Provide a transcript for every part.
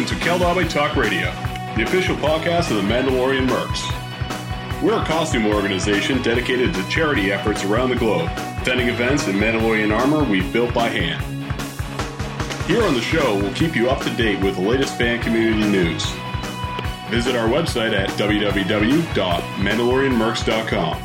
listen to Keldabe Talk Radio, the official podcast of the Mandalorian Mercs. We're a costume organization dedicated to charity efforts around the globe, attending events in Mandalorian armor we've built by hand. Here on the show, we'll keep you up to date with the latest fan community news. Visit our website at www.mandalorianmercs.com.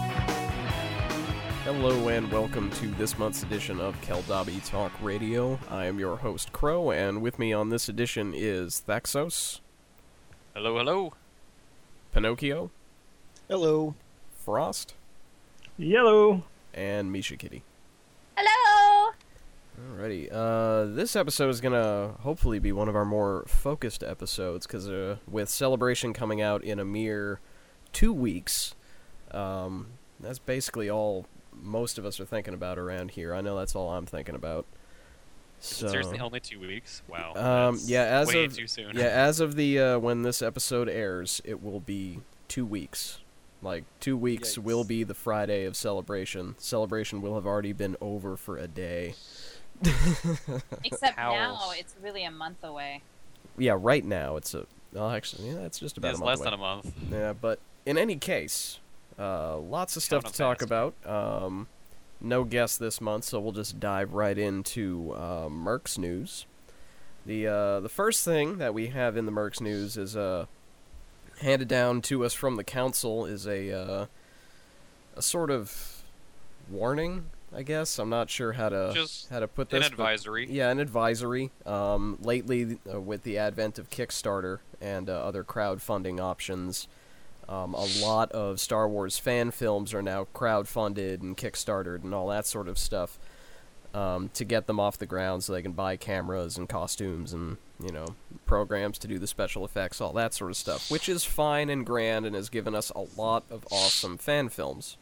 Hello and welcome to this month's edition of Keldabe Talk Radio. I am your host, Crow, and with me on this edition is Thaxos. Hello, hello. Pinocchio. Hello. Frost. Yellow. And Misha Kitty. Hello! Alrighty, this episode is gonna hopefully be one of our more focused episodes, because with Celebration coming out in a mere 2 weeks, that's basically all most of us are thinking about around here. I know that's all I'm thinking about. So, seriously, only 2 weeks? Wow. Yeah, as way of too soon. Yeah, as of the when this episode airs, it will be 2 weeks. Like 2 weeks Yikes. will be the Friday of Celebration. Celebration will have already been over for a day. Except Howls. now, it's really a month away. Yeah, right now it's a. Well, actually, yeah, it's just about It's a month less away. than a month. Yeah, but in any case, lots of stuff to Coming up talk about. No guests this month, so we'll just dive right into Mercs news. The first thing that we have in the Mercs news is handed down to us from the council is a sort of warning, I guess. I'm not sure how to put this. An advisory. Yeah, an advisory. Lately, with the advent of Kickstarter and other crowdfunding options, a lot of Star Wars fan films are now crowdfunded and Kickstartered and all that sort of stuff to get them off the ground so they can buy cameras and costumes and, programs to do the special effects, all that sort of stuff, which is fine and grand and has given us a lot of awesome fan films.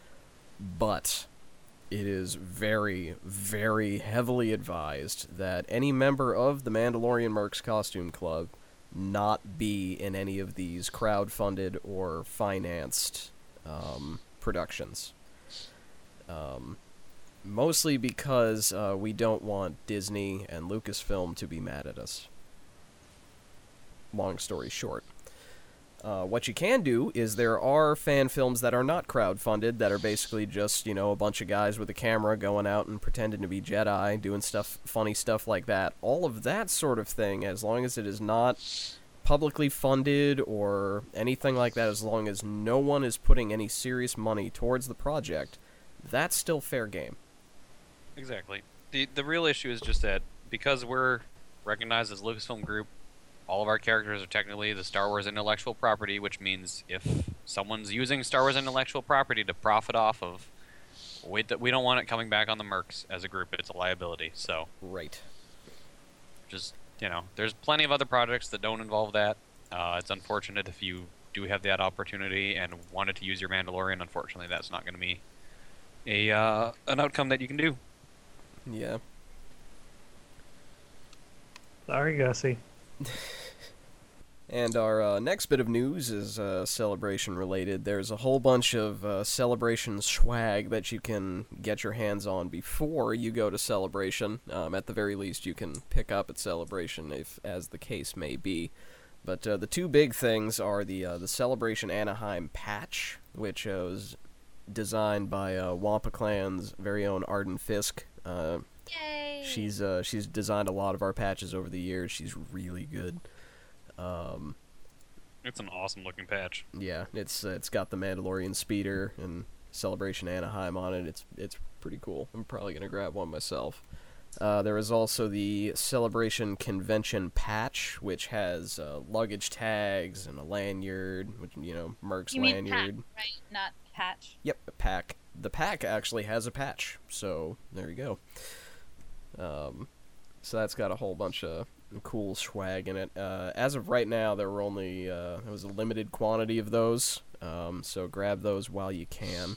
But it is very, very heavily advised that any member of the Mandalorian Mercs Costume Club not be in any of these crowd-funded or financed productions. Mostly because we don't want Disney and Lucasfilm to be mad at us. Long story short. What you can do is there are fan films that are not crowd-funded that are basically just, a bunch of guys with a camera going out and pretending to be Jedi, doing funny stuff like that. All of that sort of thing, as long as it is not publicly funded or anything like that, as long as no one is putting any serious money towards the project, that's still fair game. Exactly. The real issue is just that because we're recognized as Lucasfilm Group, all of our characters are technically the Star Wars intellectual property, which means if someone's using Star Wars intellectual property to profit off of, we don't want it coming back on the Mercs as a group. It's a liability. So, Right. just, there's plenty of other projects that don't involve that. It's unfortunate if you do have that opportunity and wanted to use your Mandalorian. Unfortunately, that's not going to be an outcome that you can do. Yeah. Sorry, Gussie. And our next bit of news is Celebration related. There's a whole bunch of Celebration swag that you can get your hands on before you go to Celebration. At the very least, you can pick up at Celebration, if as the case may be. But the two big things are the Celebration Anaheim patch, which was designed by Wampa Clan's very own Arden Fisk. Yay! She's designed a lot of our patches over the years. She's really good. It's an awesome looking patch. Yeah, it's got the Mandalorian speeder and Celebration Anaheim on it. It's pretty cool. I'm probably gonna grab one myself. There is also the Celebration Convention patch, which has luggage tags and a lanyard, which Merc's You mean lanyard. pack, right? Not patch. Yep, a pack. The pack actually has a patch, so there you go. So that's got a whole bunch of cool swag in it. As of right now, there was a limited quantity of those, so grab those while you can.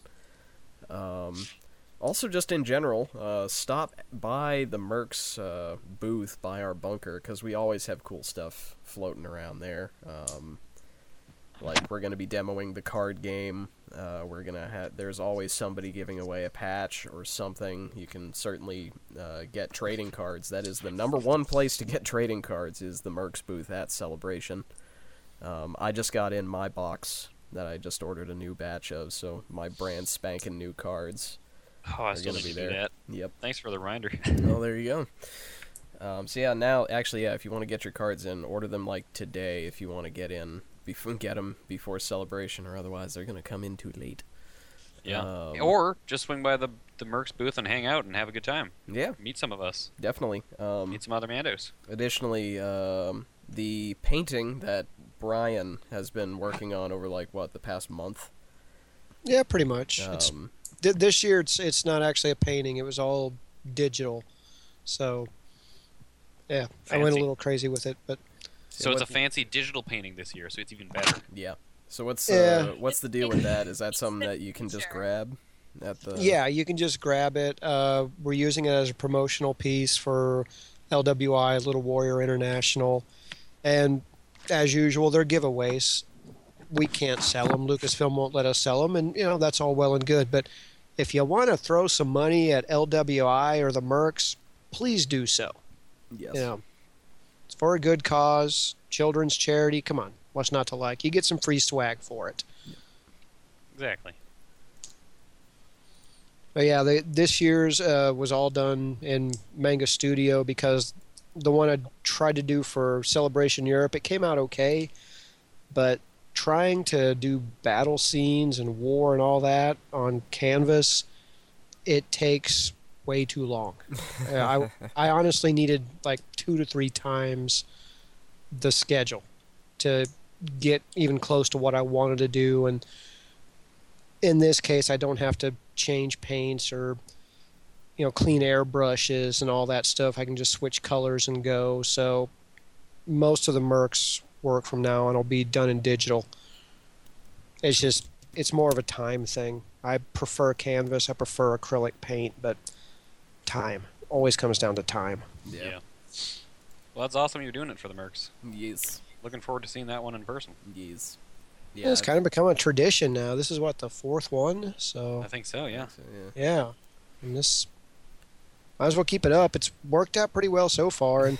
Also, just in general, stop by the Mercs booth by our bunker, because we always have cool stuff floating around there. Like, we're going to be demoing the card game. We're going to have... There's always somebody giving away a patch or something. You can certainly get trading cards. That is the number one place to get trading cards, is the Mercs booth at Celebration. I just got in my box that I just ordered a new batch of, so my brand spanking new cards Oh, I are still going need to be to do there. that. Yep. Thanks for the reminder. Well, there you go. So yeah, now actually, yeah, if you want to get your cards in, order them like today if you want to get in. Get them before Celebration, or otherwise they're gonna come in too late. Yeah. Or just swing by the Mercs booth and hang out and have a good time. Yeah, Meet some of us. definitely. Meet some other Mandos. Additionally, the painting that Brian has been working on over the past month. Yeah, pretty much. This year it's not actually a painting. It was all digital. So, yeah, I went a Fancy. little crazy with it, but So it's a fancy digital painting this year, so it's even better. Yeah. So what's Yeah. what's the deal with that? Is that something that you can just Sure. grab at the? yeah, you can just grab it. We're using it as a promotional piece for LWI, Little Warrior International, and as usual, they're giveaways. We can't sell them. Lucasfilm won't let us sell them, and that's all well and good. But if you want to throw some money at LWI or the Mercs, please do so. Yes. It's for a good cause, children's charity. Come on, what's not to like? You get some free swag for it. Exactly. But yeah, this year's was all done in Manga Studio because the one I tried to do for Celebration Europe, it came out okay, but trying to do battle scenes and war and all that on canvas, it takes way too long. I honestly needed like 2 to 3 times the schedule to get even close to what I wanted to do, and in this case I don't have to change paints or clean air brushes and all that stuff. I can just switch colors and go. So most of the Mercs work from now on will be done in digital. It's more of a time thing. I prefer canvas, I prefer acrylic paint, but time always comes down to time. Yeah. Well, that's awesome you're doing it for the Mercs. Yes. Looking forward to seeing that one in person. Yes. Yeah, it's kind of become a tradition now. This is what, the 4th one? So I think so, yeah. yeah, and this might as well keep it up. It's worked out pretty well so far, and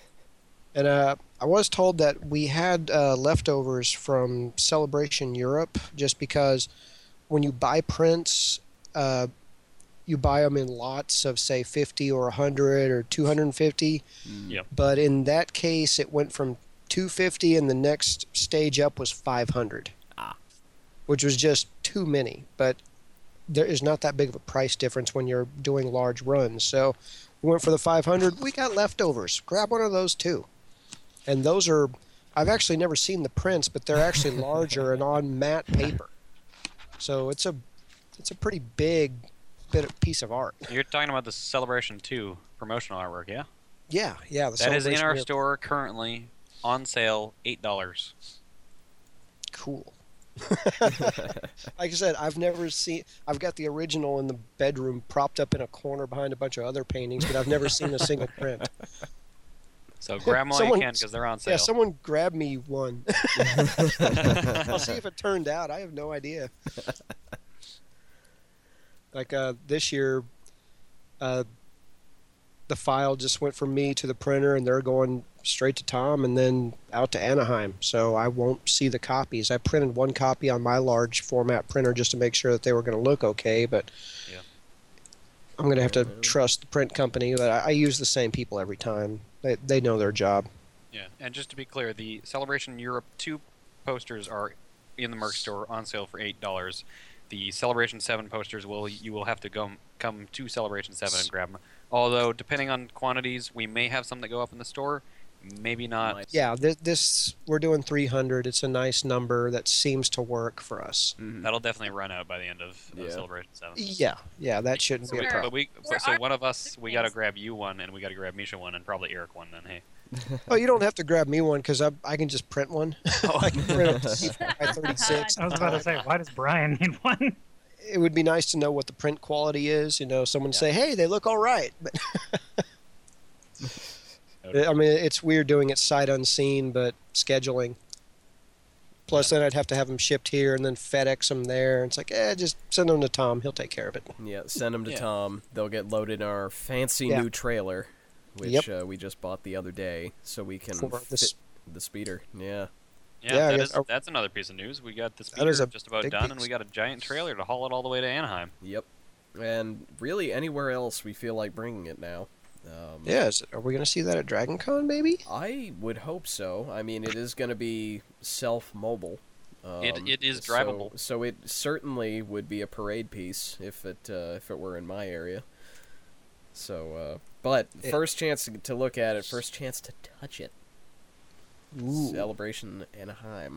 I was told that we had leftovers from Celebration Europe, just because when you buy prints, you buy them in lots of say 50 or 100 or 250. Yep. But in that case, it went from 250, and the next stage up was 500, which was just too many. But there is not that big of a price difference when you're doing large runs. So we went for the 500. We got leftovers. Grab one of those too. And those are, I've actually never seen the prints, but they're actually larger and on matte paper. So it's a pretty big piece of art. You're talking about the Celebration 2 promotional artwork, yeah? Yeah. The That is in Celebration our Europe. store currently, on sale, $8. Cool. Like I said, I've got the original in the bedroom propped up in a corner behind a bunch of other paintings, but I've never seen a single print. So grab them while you Someone- can because they're on sale. Yeah, someone grab me one. I'll see if it turned out. I have no idea. Like this year, the file just went from me to the printer, and they're going straight to Tom and then out to Anaheim. So I won't see the copies. I printed one copy on my large format printer just to make sure that they were going to look okay, but Yeah. I'm going to have to trust the print company. But I use the same people every time. They know their job. Yeah, and just to be clear, the Celebration Europe 2 posters are in the Merc store on sale for $8. The Celebration 7 posters you will have to come to Celebration 7 and grab them. Although, depending on quantities, we may have some that go up in the store, maybe not. Might. Yeah, this we're doing 300. It's a nice number that seems to work for us. Mhm. That'll definitely run out by the end of Yeah. Celebration 7. Yeah, that shouldn't be a Sure. problem. So one of us, we got to grab you one, and we got to grab Misha one, and probably Eric one. Then hey, Oh, you don't have to grab me one because I can just print one. I can print up by 36. I was about to say, why does Brian need one? It would be nice to know what the print quality is. Someone say, "Hey, they look all right." But I mean, it's weird doing it sight unseen, but scheduling. Plus, then I'd have to have them shipped here and then FedEx them there. It's like, just send them to Tom. He'll take care of it. Yeah, send them to Yeah. Tom. They'll get loaded in our fancy new trailer, which we just bought the other day, so we can For fit this- the speeder. Yeah. Yeah, I guess- that's another piece of news. We got the That is speeder a just about big done, and piece. we got a giant trailer to haul it all the way to Anaheim. Yep. And really, anywhere else we feel like bringing it now. Are we going to see that at Dragon Con, maybe? I would hope so. I mean, it is going to be self-mobile. It is drivable. So it certainly would be a parade piece if it were in my area. So, but first chance to look at it, first chance to touch it. Ooh. Celebration Anaheim.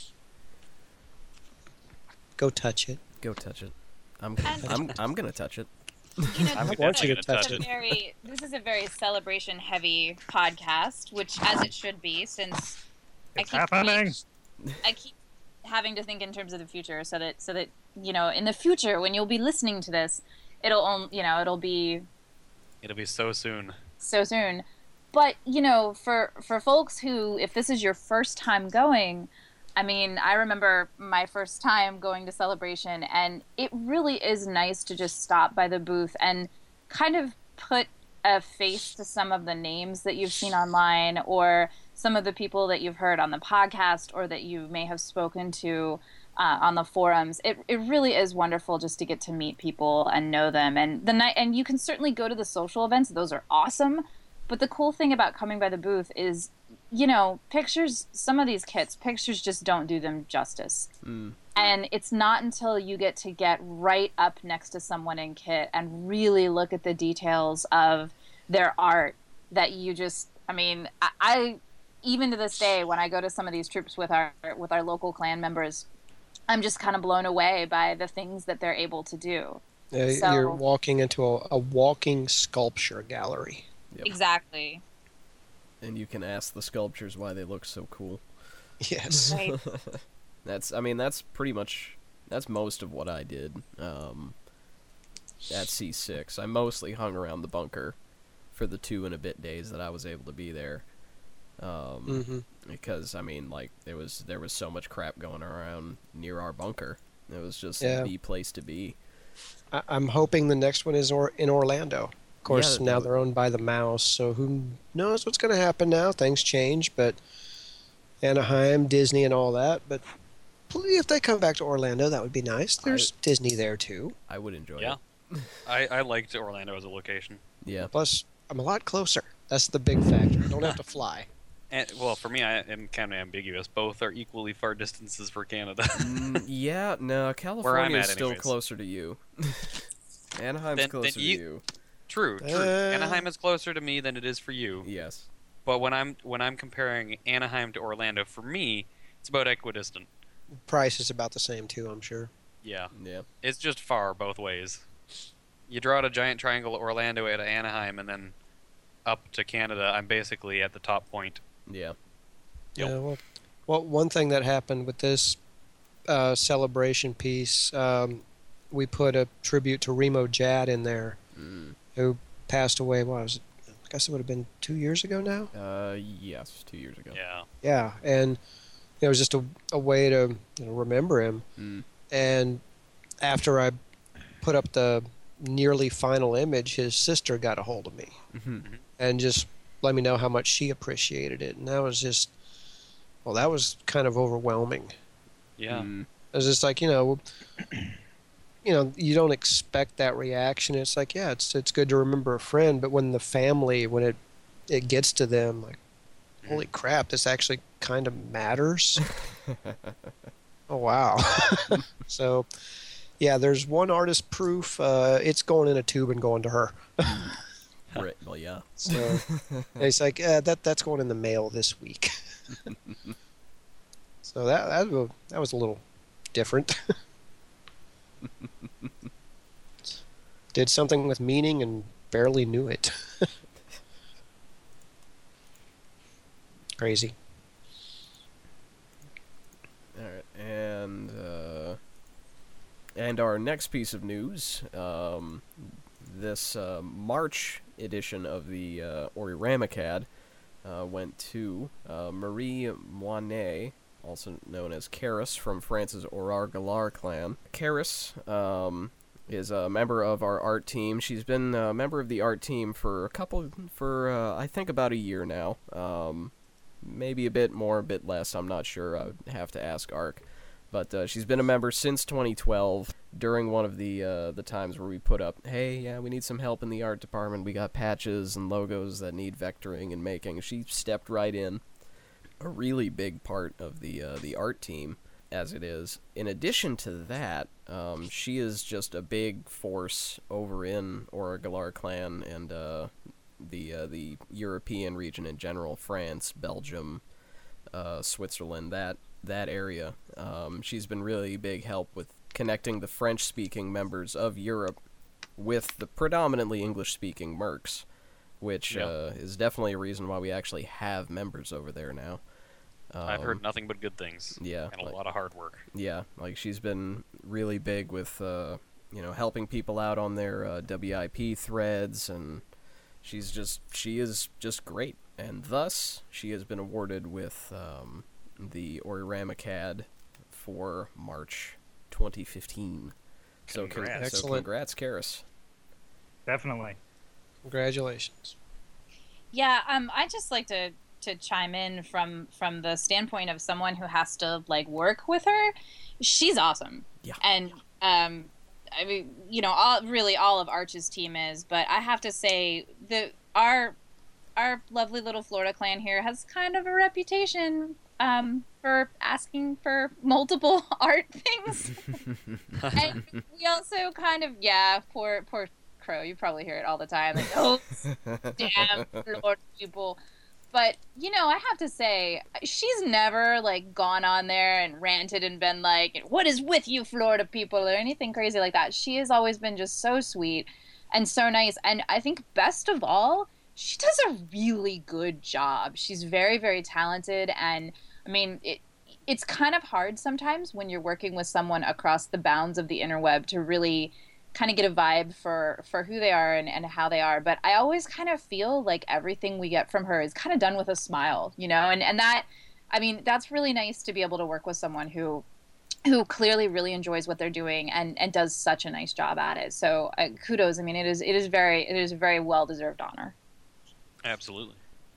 Go touch it. Go touch it. I'm gonna touch it. You know, I would want you to definitely touch touch it. this is a very celebration-heavy podcast, which, as it should be, since It's happening. I keep having to think in terms of the future, so that in the future when you'll be listening to this, it'll be It'll be so soon. so soon. But for folks who, if this is your first time going, I mean, I remember my first time going to Celebration, and it really is nice to just stop by the booth and kind of put a face to some of the names that you've seen online, or some of the people that you've heard on the podcast, or that you may have spoken to on the forums. It really is wonderful just to get to meet people and know them. And you can certainly go to the social events; those are awesome. But the cool thing about coming by the booth is, pictures, some of these kits, pictures just don't do them justice. And it's not until you get right up next to someone in kit and really look at the details of their art that you just, I even to this day, when I go to some of these troops with our local clan members, I'm just kind of blown away by the things that they're able to do. You're walking into a walking sculpture gallery. Yep. Exactly. And you can ask the sculptures why they look so cool. Yes. Right. That's most of what I did at C6. I mostly hung around the bunker for the 2 and a bit days that I was able to be there. Because there was so much crap going around near our bunker. It was just the place to be. I'm hoping the next one is in Orlando. Of course, Yeah, now they're owned by the Mouse, so who knows what's going to happen now? Things change, but Anaheim, Disney, and all that. But if they come back to Orlando, that would be nice. There's Disney there, too. I would enjoy Yeah. it. I liked Orlando as a location. Yeah. Plus, I'm a lot closer. That's the big factor. I don't have to fly. And, well, for me, I am kind of ambiguous. Both are equally far distances for Canada. Yeah, no, California is at still anyways. closer to you. Anaheim's Then closer to you- you. True. Anaheim is closer to me than it is for you. Yes. But when I'm comparing Anaheim to Orlando, for me, it's about equidistant. Price is about the same, too, I'm sure. Yeah. Yeah. It's just far both ways. You draw out a giant triangle at Orlando out of Anaheim, and then up to Canada, I'm basically at the top point. Yeah. Yep. Yeah, well, one thing that happened with this celebration piece, we put a tribute to Remo Jad in there, who passed away, I guess it would have been 2 years ago now? Yes, 2 years ago. Yeah. Yeah, and it was just a way to remember him. And after I put up the nearly final image, his sister got a hold of me and just let me know how much she appreciated it. And that was just, that was kind of overwhelming. Yeah. It was just like, you don't expect that reaction. It's like, yeah, it's good to remember a friend, but when the family, when it gets to them, like, holy crap, this actually kind of matters. Oh, wow. So, yeah, there's one artist proof. It's going in a tube and going to her. Right. Well, yeah. So it's like, that's going in the mail this week. So that was a little different. Did something with meaning and barely knew it. Crazy. All right, and our next piece of news, this March edition of the Oriramacad went to Marie Moinet also known as Karis from France's Aurore Galar clan. Karis is a member of our art team. She's been a member of the art team for I think about a year now. Maybe a bit more, a bit less, I'm not sure. I would have to ask Ark. But she's been a member since 2012. During one of the times where we put up, hey, yeah, we need some help in the art department. We got patches and logos that need vectoring and making. She stepped right in. A really big part of the art team, as it is. In addition to that, she is just a big force over in Aurore Galar clan and the European region in general, France, Belgium, Switzerland, that area. She's been really big help with connecting the French-speaking members of Europe with the predominantly English-speaking Mercs, which is definitely a reason why we actually have members over there now. I've heard nothing but good things. Yeah, and a lot of hard work. Yeah, like she's been really big with helping people out on their WIP threads, and she is just great. And thus, she has been awarded with the Oriramakad for March 2015. Congrats. So congrats, Karis. Definitely. Congratulations. Yeah, I just like to chime in from the standpoint of someone who has to like work with her. She's awesome. Yeah. And I mean, all of Arch's team is, but I have to say our lovely little Florida clan here has kind of a reputation for asking for multiple art things. And we also kind of, poor Crow, you probably hear it all the time, like, oh, damn Florida people. But, I have to say, she's never, like, gone on there and ranted and been like, what is with you Florida people, or anything crazy like that. She has always been just so sweet and so nice. And I think best of all, she does a really good job. She's very, very talented. And, I mean, it's kind of hard sometimes when you're working with someone across the bounds of the interweb to really kind of get a vibe for who they are and how they are. But I always kind of feel like everything we get from her is kind of done with a smile, and that, I mean, that's really nice to be able to work with someone who clearly really enjoys what they're doing and does such a nice job at it. So kudos. I mean, it is a very well-deserved honor. Absolutely.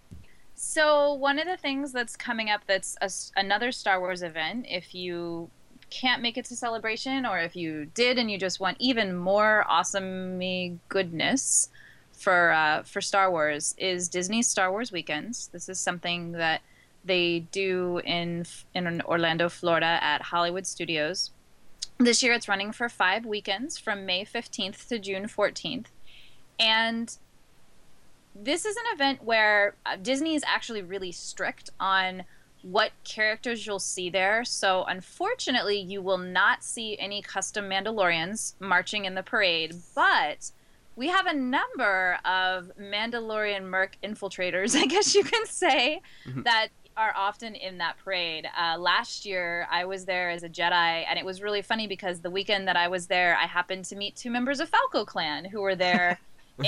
So one of the things that's coming up that's another Star Wars event, if you can't make it to Celebration, or if you did and you just want even more awesome goodness for Star Wars, is Disney's Star Wars Weekends. This is something that they do in Orlando, Florida at Hollywood Studios. This year it's running for 5 weekends from May 15th to June 14th. And this is an event where Disney is actually really strict on what characters you'll see there. So unfortunately, you will not see any custom Mandalorians marching in the parade, but we have a number of Mandalorian Merc infiltrators, I guess you can say, that are often in that parade. Last year, I was there as a Jedi, and it was really funny because the weekend that I was there, I happened to meet 2 members of Falco Clan who were there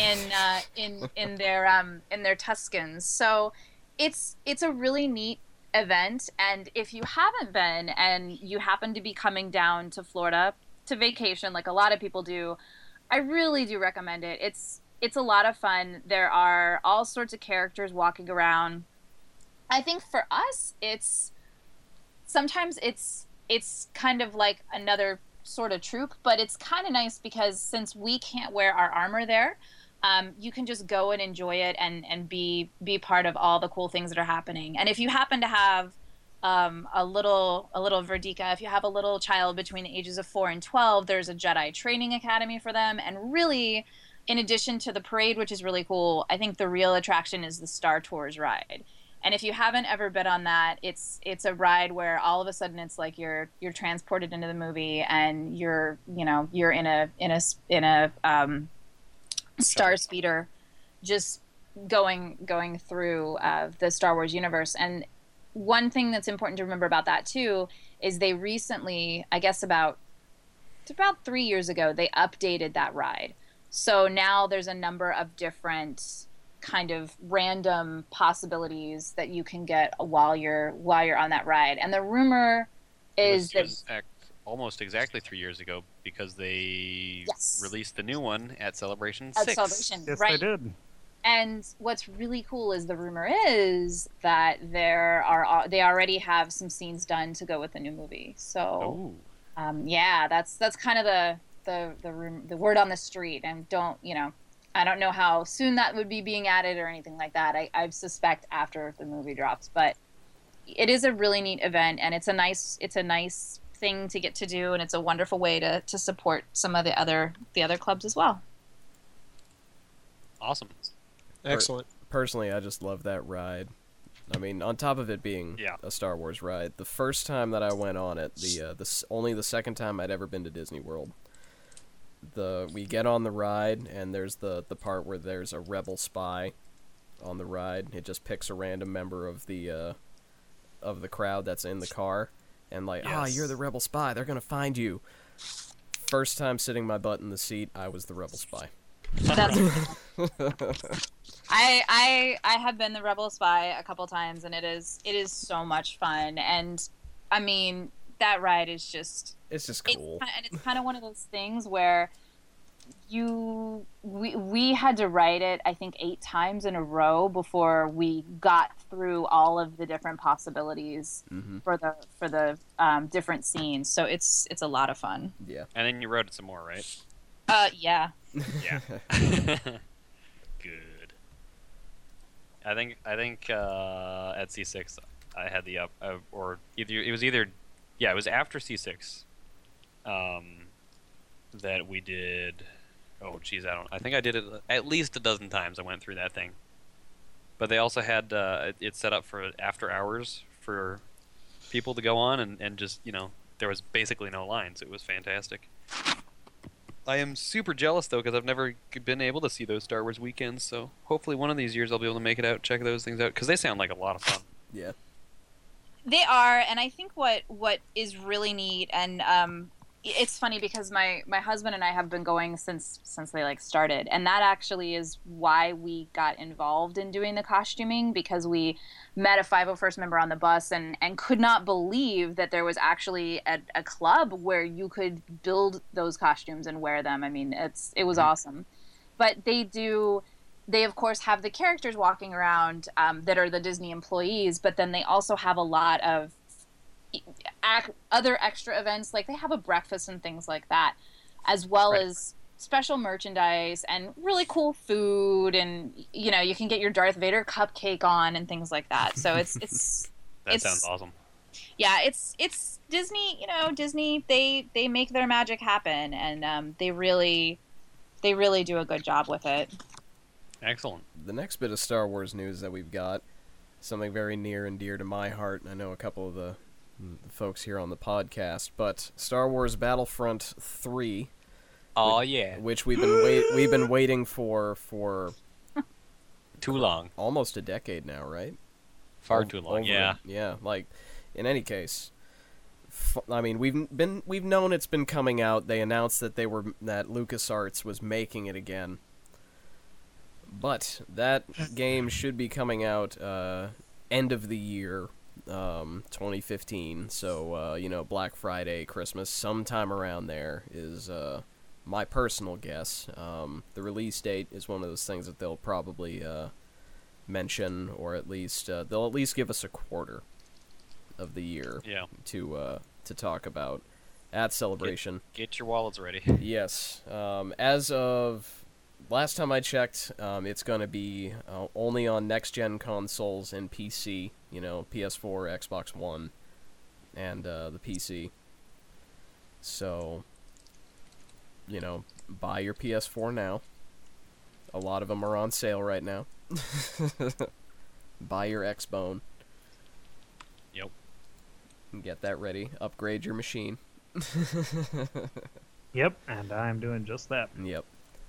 in their Tuscans. So it's a really neat event, and if you haven't been and you happen to be coming down to Florida to vacation like a lot of people do, I really do recommend it. It's a lot of fun. There are all sorts of characters walking around. I think for us sometimes it's kind of like another sort of troop, but it's kind of nice because since we can't wear our armor there, you can just go and enjoy it and be part of all the cool things that are happening. And if you happen to have a little Verdika, if you have a little child between the ages of 4 and 12, there's a Jedi training academy for them. And really, in addition to the parade, which is really cool, I think the real attraction is the Star Tours ride. And if you haven't ever been on that, it's a ride where all of a sudden it's like you're transported into the movie and you're in a Star Speeder, just going through the Star Wars universe. And one thing that's important to remember about that too is they recently, I guess about 3 years ago, they updated that ride. So now there's a number of different kind of random possibilities that you can get while you're on that ride. And the rumor is It that was, in fact, almost exactly 3 years ago because they Yes. released the new one at Celebration at 6. Celebration, Yes, right? they did. And what's really cool is the rumor is that they already have some scenes done to go with the new movie. So Oh. yeah, that's kind of the word on the street. And I don't know how soon that would be being added or anything like that. I suspect after the movie drops, but it is a really neat event, and it's a nice thing to get to do, and it's a wonderful way to support some of the other clubs as well. Awesome. Excellent. Personally, I just love that ride. I mean, on top of it being Yeah. a Star Wars ride, the first time that I went on it, only the second time I'd ever been to Disney World. We get on the ride, and there's the part where there's a rebel spy on the ride. It just picks a random member of the crowd that's in the car, and Yes. you're the rebel spy. They're gonna find you. First time sitting my butt in the seat, I was the rebel spy. That's I have been the rebel spy a couple times, and it is so much fun. And I mean, that ride is just It's just cool. it's kind of one of those things where we had to write it, I think, 8 times in a row before we got through all of the different possibilities Mm-hmm. for the different scenes. So it's a lot of fun. Yeah. And then you wrote it some more, right? Yeah. Yeah. Good. I think at C6 I had the it was after C6 that we did. Oh geez, I think I did it at least a dozen times. I went through that thing. But they also had it set up for after hours for people to go on and just there was basically no lines. It was fantastic. I am super jealous, though, because I've never been able to see those Star Wars weekends, so hopefully one of these years I'll be able to make it out, check those things out, because they sound like a lot of fun. Yeah. They are, and I think what is really neat, and it's funny because my husband and I have been going since they started, and that actually is why we got involved in doing the costuming, because we met a 501st member on the bus and could not believe that there was actually a club where you could build those costumes and wear them. I mean, it was awesome. But they of course have the characters walking around that are the Disney employees, but then they also have a lot of other extra events, like they have a breakfast and things like that, as well Right. as special merchandise and really cool food, and you can get your Darth Vader cupcake on and things like that. So it's That sounds awesome. yeah, it's Disney. Disney, they make their magic happen, and they really do a good job with it. Excellent. The next bit of Star Wars news that we've got, something very near and dear to my heart, and I know a couple of the folks here on the podcast, but Star Wars Battlefront 3, Oh yeah. which we've been waiting for Too long. almost a decade now, right? Far too long. Yeah. Yeah, in any case, I mean, we've known it's been coming out. They announced that that LucasArts was making it again. But that game should be coming out end of the year, 2015. So, Black Friday, Christmas, sometime around there is my personal guess. The release date is one of those things that they'll probably mention, or at least they'll at least give us a quarter of the year Yeah. to talk about at Celebration. Get your wallets ready. Yes. As of last time I checked, it's going to be only on next-gen consoles and PC, PS4, Xbox One, and the PC. So, buy your PS4 now. A lot of them are on sale right now. Buy your Xbone. Yep. And get that ready. Upgrade your machine. Yep, and I'm doing just that. Yep.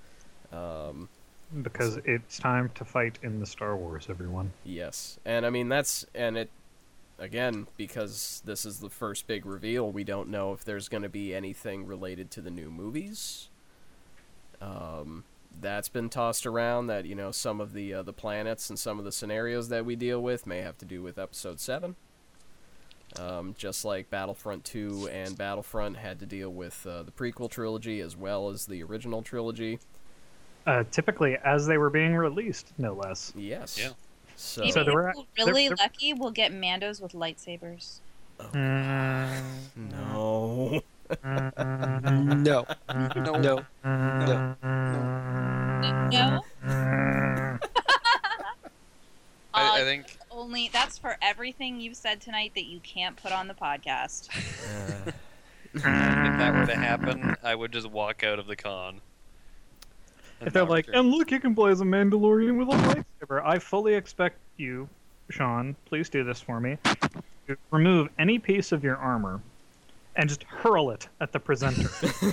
Because it's time to fight in the Star Wars, everyone. Yes, and I mean again, because this is the first big reveal, we don't know if there's going to be anything related to the new movies. that's been tossed around that, some of the planets and some of the scenarios that we deal with may have to do with Episode 7. Just like Battlefront 2 and Battlefront had to deal with the prequel trilogy as well as the original trilogy. Typically, as they were being released, no less. Yes. Yeah. So, Maybe So there if were- we're really there- lucky, we'll get Mandos with lightsabers. no. No. No. No. No? I think That's for everything you've said tonight that you can't put on the podcast. if that were to happen, I would just walk out of the con. If they're like, and look, you can play as a Mandalorian with a lightsaber. I fully expect you, Sean, please do this for me, to remove any piece of your armor and just hurl it at the presenter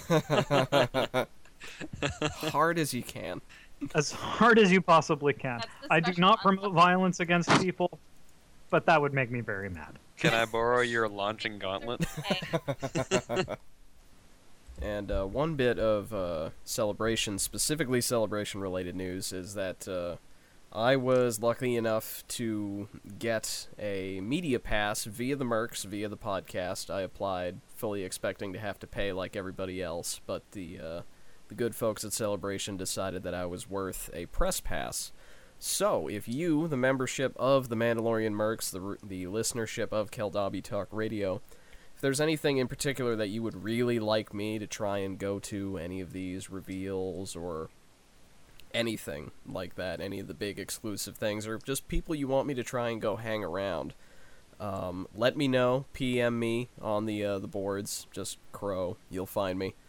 Hard as you can. as hard as you possibly can. That's the I do special not concept. promote violence against people, but that would make me very mad. Can I borrow your launching gauntlet? Okay. And one bit of celebration, specifically celebration-related news, is that I was lucky enough to get a media pass via the Mercs, via the podcast. I applied fully expecting to have to pay like everybody else, but the good folks at Celebration decided that I was worth a press pass. So, if you, the membership of the Mandalorian Mercs, the listenership of Keldabi Talk Radio, if there's anything in particular that you would really like me to try and go to, any of these reveals or anything like that, any of the big exclusive things, or just people you want me to try and go hang around, let me know. PM me on the boards. Just Crow, you'll find me.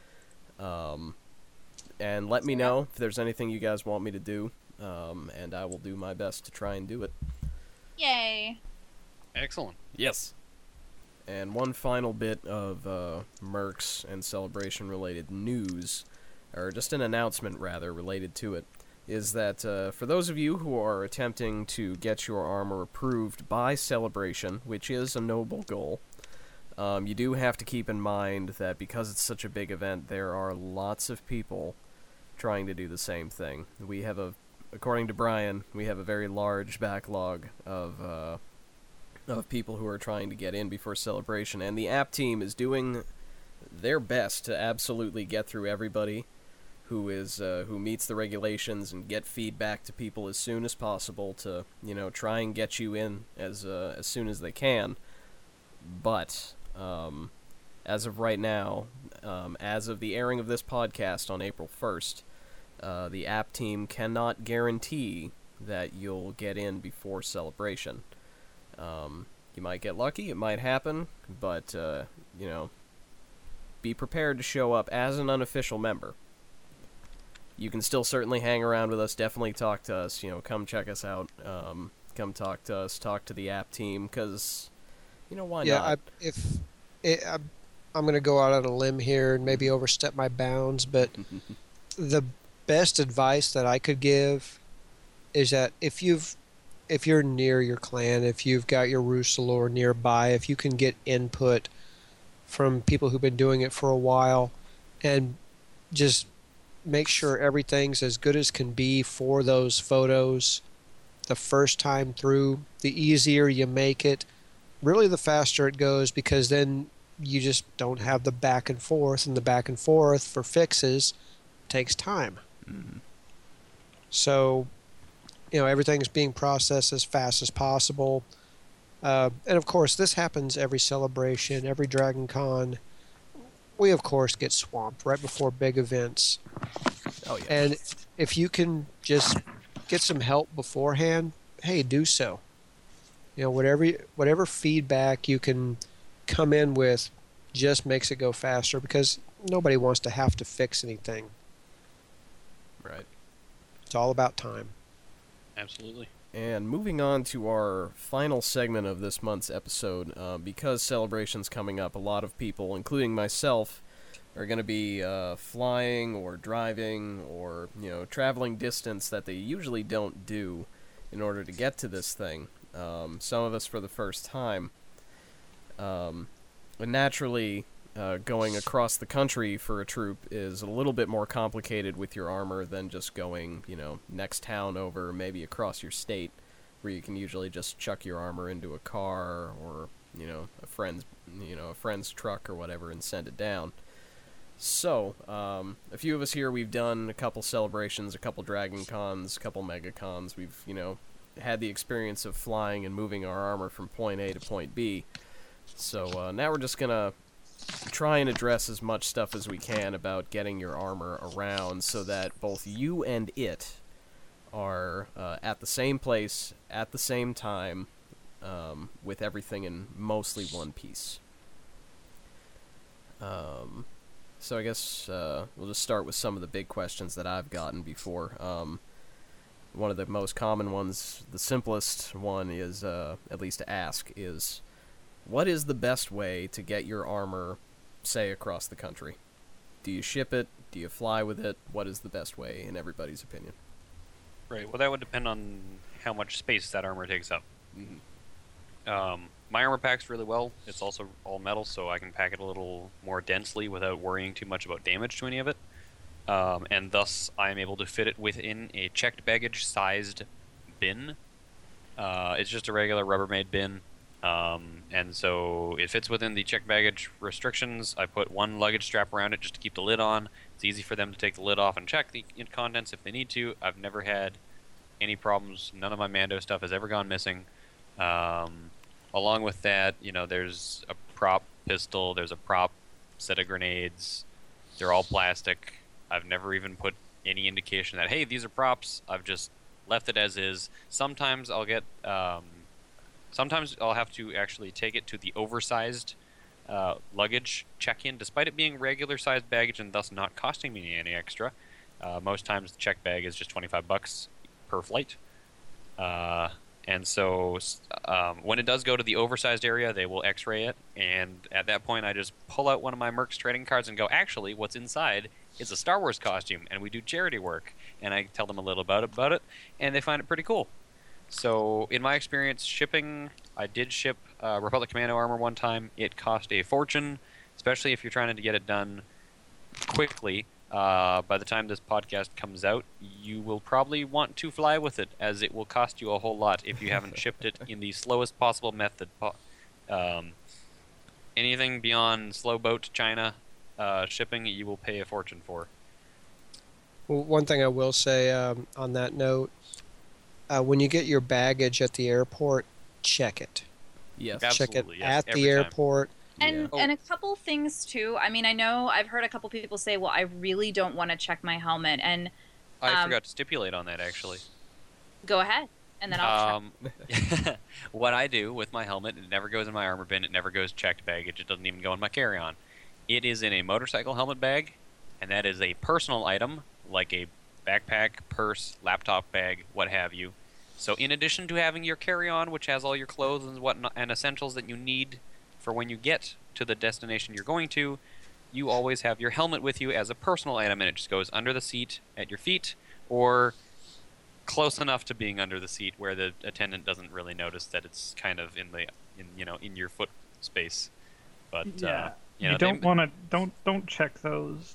And let me know if there's anything you guys want me to do, and I will do my best to try and do it. Yay. Excellent. Yes. And one final bit of Mercs and Celebration-related news, or just an announcement, rather, related to it, is that for those of you who are attempting to get your armor approved by Celebration, which is a noble goal, you do have to keep in mind that because it's such a big event, there are lots of people trying to do the same thing. We have according to Brian, we have a very large backlog of people who are trying to get in before Celebration, and the app team is doing their best to absolutely get through everybody who meets the regulations and get feedback to people as soon as possible to try and get you in as soon as they can. But as of right now, as of the airing of this podcast on April 1st, the app team cannot guarantee that you'll get in before Celebration. You might get lucky, it might happen, but, be prepared to show up as an unofficial member. You can still certainly hang around with us, definitely talk to us, come check us out, come talk to us, talk to the app team, because, why not? I'm going to go out on a limb here and maybe overstep my bounds, but the best advice that I could give is that if you're near your clan, if you've got your Rusalor nearby, if you can get input from people who've been doing it for a while, and just make sure everything's as good as can be for those photos the first time through, the easier you make it, really the faster it goes, because then you just don't have the back and forth, and the back and forth for fixes takes time. Mm-hmm. So, everything's being processed as fast as possible. And of course, this happens every celebration, every Dragon Con. We, of course, get swamped right before big events. Oh, yeah. And if you can just get some help beforehand, hey, do so. Whatever feedback you can come in with just makes it go faster, because nobody wants to have to fix anything. Right. It's all about time. Absolutely. And moving on to our final segment of this month's episode, because Celebration's coming up, a lot of people, including myself, are going to be flying or driving or, traveling distance that they usually don't do in order to get to this thing. Some of us for the first time. And naturally, going across the country for a troop is a little bit more complicated with your armor than just going, next town over, maybe across your state, where you can usually just chuck your armor into a car or, a friend's truck or whatever and send it down. So, a few of us here, we've done a couple celebrations, a couple Dragon Cons, a couple Mega Cons. We've, had the experience of flying and moving our armor from point A to point B. So, now we're just gonna try and address as much stuff as we can about getting your armor around so that both you and it are at the same place, at the same time, with everything in mostly one piece. So I guess we'll just start with some of the big questions that I've gotten before. One of the most common ones, the simplest one is, at least to ask, is what is the best way to get your armor, say, across the country? Do you ship it? Do you fly with it? What is the best way, in everybody's opinion? Right. Well, that would depend on how much space that armor takes up. Mm-hmm. My armor packs really well. It's also all metal, so I can pack it a little more densely without worrying too much about damage to any of it. And thus, I am able to fit it within a checked baggage-sized bin. It's just a regular Rubbermaid bin. And so it fits within the checked baggage restrictions. I put one luggage strap around it just to keep the lid on. It's easy for them to take the lid off and check the contents if they need to. I've never had any problems. None of my Mando stuff has ever gone missing. Along with that, there's a prop pistol, there's a prop set of grenades. They're all plastic. I've never even put any indication that, hey, these are props. I've just left it as is. Sometimes I'll get... Sometimes I'll have to actually take it to the oversized luggage check-in, despite it being regular-sized baggage and thus not costing me any extra. Most times the check bag is just $25 per flight. And so when it does go to the oversized area, they will x-ray it, and at that point I just pull out one of my Mercs trading cards and go, actually, what's inside is a Star Wars costume, and we do charity work. And I tell them a little about it, and they find it pretty cool. So, in my experience shipping, I did ship Republic Commando armor one time. It cost a fortune, especially if you're trying to get it done quickly. By the time this podcast comes out, you will probably want to fly with it, as it will cost you a whole lot if you haven't shipped it in the slowest possible method. Anything beyond slow boat to China shipping, you will pay a fortune for. Well, one thing I will say on that note, when you get your baggage at the airport, check it. Yes. Check it Absolutely, yes, at the airport. And Yeah. and a couple things too. I mean, I know I've heard a couple people say, "Well, I really don't want to check my helmet." And I forgot to stipulate on that, actually. go ahead, and then I'll check. What I do with my helmet, it never goes in my armor bin, it never goes checked baggage, it doesn't even go in my carry-on. It is in a motorcycle helmet bag, and that is a personal item, like a backpack, purse, laptop bag, what have you. So in addition to having your carry-on, which has all your clothes and whatnot and essentials that you need for when you get to the destination you're going to, you always have your helmet with you as a personal item, and it just goes under the seat at your feet, or close enough to being under the seat where the attendant doesn't really notice that it's kind of in your foot space. But Yeah. you don't want to don't check those.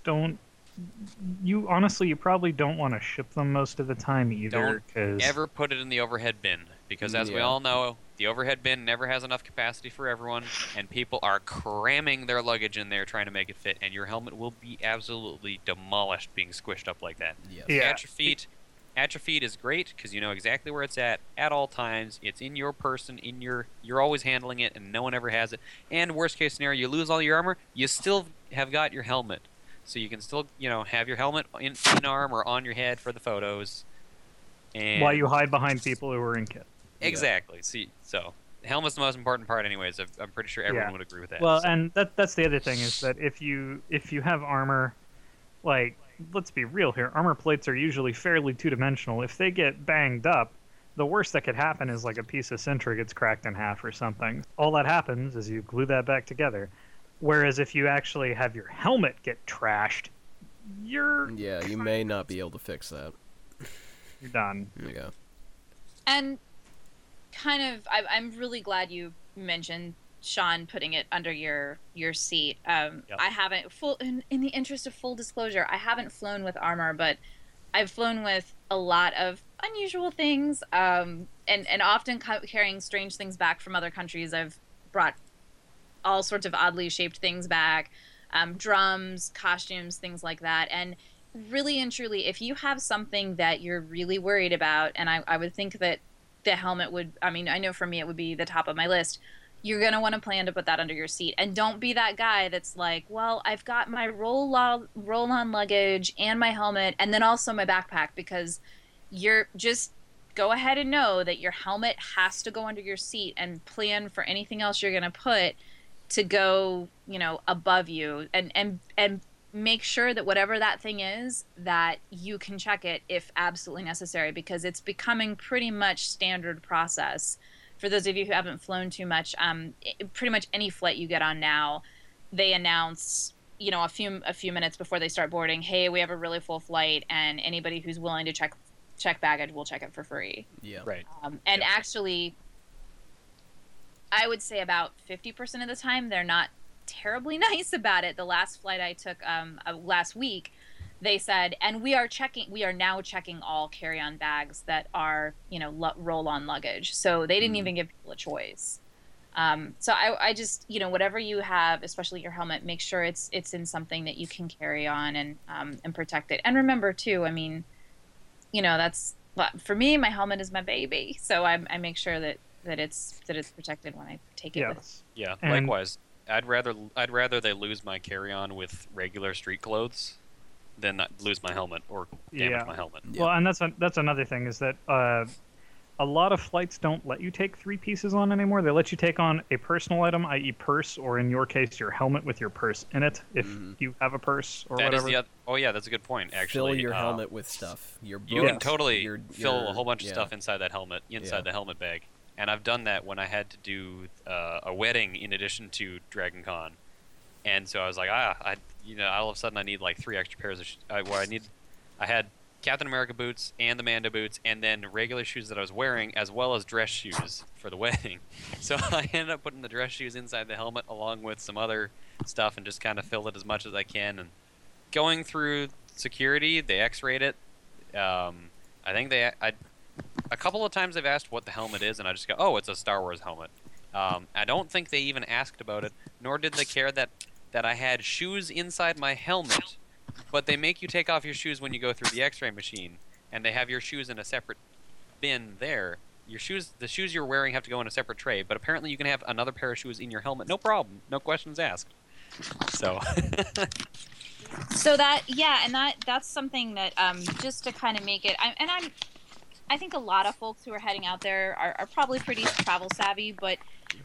You probably don't want to ship them most of the time either. Don't ever put it in the overhead bin, because as we Yeah. all know, the overhead bin never has enough capacity for everyone, and people are cramming their luggage in there trying to make it fit, and your helmet will be absolutely demolished being squished up like that. Yes. Yeah. At your feet is great because you know exactly where it's at all times. It's in your person, you're always handling it, and no one ever has it. And worst case scenario, you lose all your armor, you still have got your helmet. So you can still, have your helmet in arm or on your head for the photos. And while you hide behind people who are in kit. Exactly. See, so the helmet's the most important part, anyways. I'm pretty sure everyone Yeah. would agree with that. Well, so. and that's the other thing is that if you have armor, like, let's be real here, armor plates are usually fairly two-dimensional. If they get banged up, the worst that could happen is like a piece of Sintra gets cracked in half or something. All that happens is you glue that back together. Whereas if you actually have your helmet get trashed, you're You may not be able to fix that. done. There you go. And kind of, I'm really glad you mentioned Sean putting it under your seat. Yep. I haven't in the interest of full disclosure, I haven't flown with armor, but I've flown with a lot of unusual things, and often carrying strange things back from other countries. I've brought all sorts of oddly shaped things back, drums, costumes, things like that. And really and truly, if you have something that you're really worried about, and I would think that the helmet would, I mean, I know for me it would be the top of my list, you're going to want to plan to put that under your seat. And don't be that guy that's like, well, I've got my roll-on luggage and my helmet and then also my backpack, because you're just go ahead and know that your helmet has to go under your seat, and plan for anything else you're going to put to go, above you, and make sure that whatever that thing is, that you can check it if absolutely necessary, because it's becoming pretty much standard process. For those of you who haven't flown too much, pretty much any flight you get on now, they announce, a few minutes before they start boarding, hey, we have a really full flight, and anybody who's willing to check baggage will check it for free. Yeah. Right. Actually, I would say about 50% of the time they're not terribly nice about it. The last flight I took last week, they said, and we are now checking all carry-on bags that are, roll-on luggage. So they didn't even give people a choice. So I just, whatever you have, especially your helmet, make sure it's in something that you can carry on and protect it. And remember too, I mean, but for me, my helmet is my baby. So I make sure that it's protected when I take it. Yes. Yeah. And likewise, I'd rather they lose my carry-on with regular street clothes than not lose my helmet or damage my helmet. Well, and that's another thing is that a lot of flights don't let you take 3 pieces on anymore. They let you take on a personal item, i.e. purse, or in your case, your helmet with your purse in it, if you have a purse or whatever. That's a good point, actually. Fill your helmet with stuff. Your books, you can totally fill your a whole bunch of stuff inside that helmet, the helmet bag. And I've done that when I had to do a wedding in addition to Dragon Con. And so I was like, all of a sudden I need like 3 extra pairs of I had Captain America boots and the Mando boots, and then regular shoes that I was wearing, as well as dress shoes for the wedding. So I ended up putting the dress shoes inside the helmet along with some other stuff, and just kind of filled it as much as I can. And going through security, they X-rayed it. I think a couple of times they've asked what the helmet is, and I just go, oh, it's a Star Wars helmet. I don't think they even asked about it, nor did they care that I had shoes inside my helmet, but they make you take off your shoes when you go through the X-ray machine, and they have your shoes in a separate bin there. The shoes you're wearing have to go in a separate tray, but apparently you can have another pair of shoes in your helmet, no problem, no questions asked. So. So that's something that just to kind of make it, I think a lot of folks who are heading out there are probably pretty travel savvy, but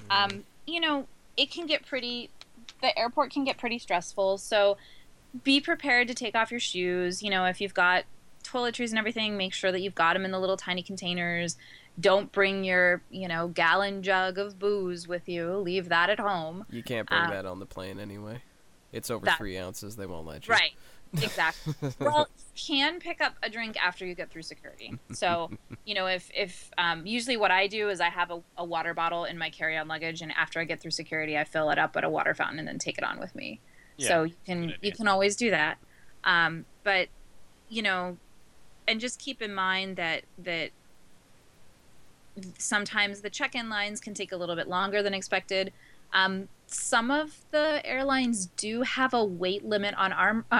it can get the airport can get pretty stressful. So be prepared to take off your shoes. If you've got toiletries and everything, make sure that you've got them in the little tiny containers. Don't bring your, gallon jug of booze with you. Leave that at home. You can't bring that on the plane anyway. It's over 3 ounces. They won't let you. Right. Exactly. Well, you can pick up a drink after you get through security. So, if usually what I do is I have a water bottle in my carry-on luggage, and after I get through security, I fill it up at a water fountain and then take it on with me. Yeah, so you can always do that. But and just keep in mind that sometimes the check-in lines can take a little bit longer than expected. Some of the airlines do have a weight limit on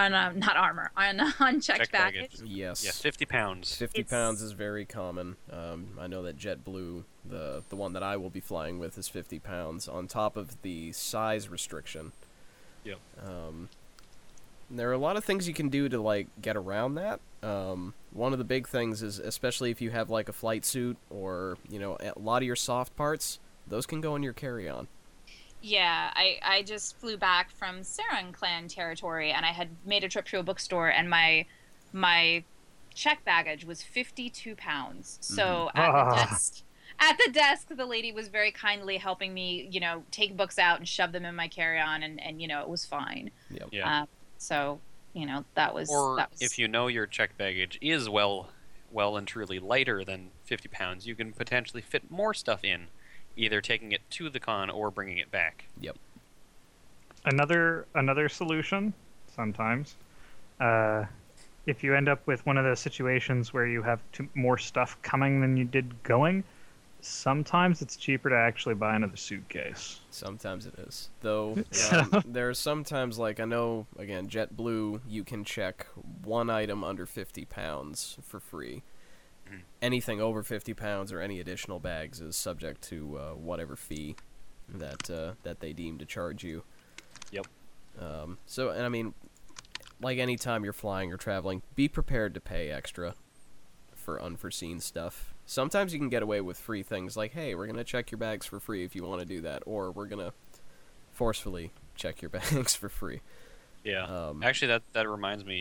checked baggage. Yes. Yeah, 50 pounds. 50 pounds is very common. I know that JetBlue, the one that I will be flying with, is 50 pounds on top of the size restriction. Yep. There are a lot of things you can do to get around that. One of the big things is, especially if you have a flight suit or a lot of your soft parts, those can go in your carry-on. Yeah, I just flew back from Saran Clan territory, and I had made a trip to a bookstore, and my check baggage was 52 pounds. So at the desk, the lady was very kindly helping me, take books out and shove them in my carry-on, and it was fine. Yep. Yeah. So that was. Or if your check baggage is well and truly lighter than 50 pounds, you can potentially fit more stuff in either taking it to the con or bringing it back. Yep. Another solution, sometimes, if you end up with one of those situations where you have more stuff coming than you did going, sometimes it's cheaper to actually buy another suitcase. Sometimes it is. Though, there are sometimes, like, I know, again, JetBlue, you can check one item under 50 pounds for free. Anything over 50 pounds or any additional bags is subject to whatever fee that they deem to charge you. Yep. So, and I mean, like any time you're flying or traveling, be prepared to pay extra for unforeseen stuff. Sometimes you can get away with free things like, hey, we're going to check your bags for free if you want to do that, or we're going to forcefully check your bags for free. Yeah. Actually, that reminds me,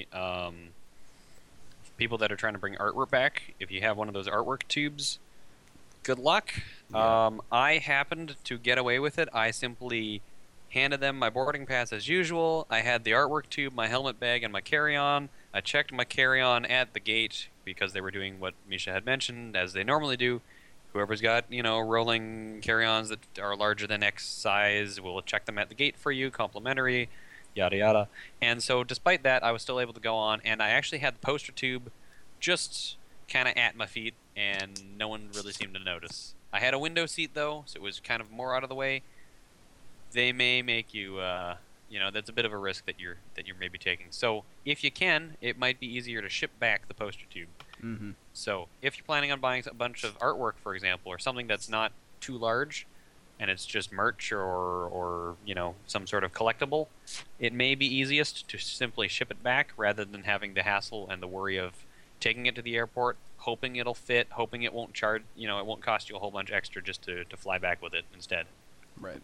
people that are trying to bring artwork back, if you have one of those artwork tubes, good luck. Yeah. I happened to get away with it. I simply handed them my boarding pass as usual. I had the artwork tube, my helmet bag, and my carry-on. I checked my carry-on at the gate because they were doing what Misha had mentioned, as they normally do. Whoever's got, rolling carry-ons that are larger than X size will check them at the gate for you, complimentary, yada yada. And so despite that, I was still able to go on, and I actually had the poster tube just kind of at my feet, and no one really seemed to notice. I had a window seat, though, so it was kind of more out of the way. They may make you, that's a bit of a risk that you're maybe taking. So if you can, it might be easier to ship back the poster tube. Mm-hmm. So if you're planning on buying a bunch of artwork, for example, or something that's not too large, and it's just merch or some sort of collectible, it may be easiest to simply ship it back rather than having the hassle and the worry of taking it to the airport, hoping it'll fit, hoping it won't charge, it won't cost you a whole bunch extra just to fly back with it instead. Right.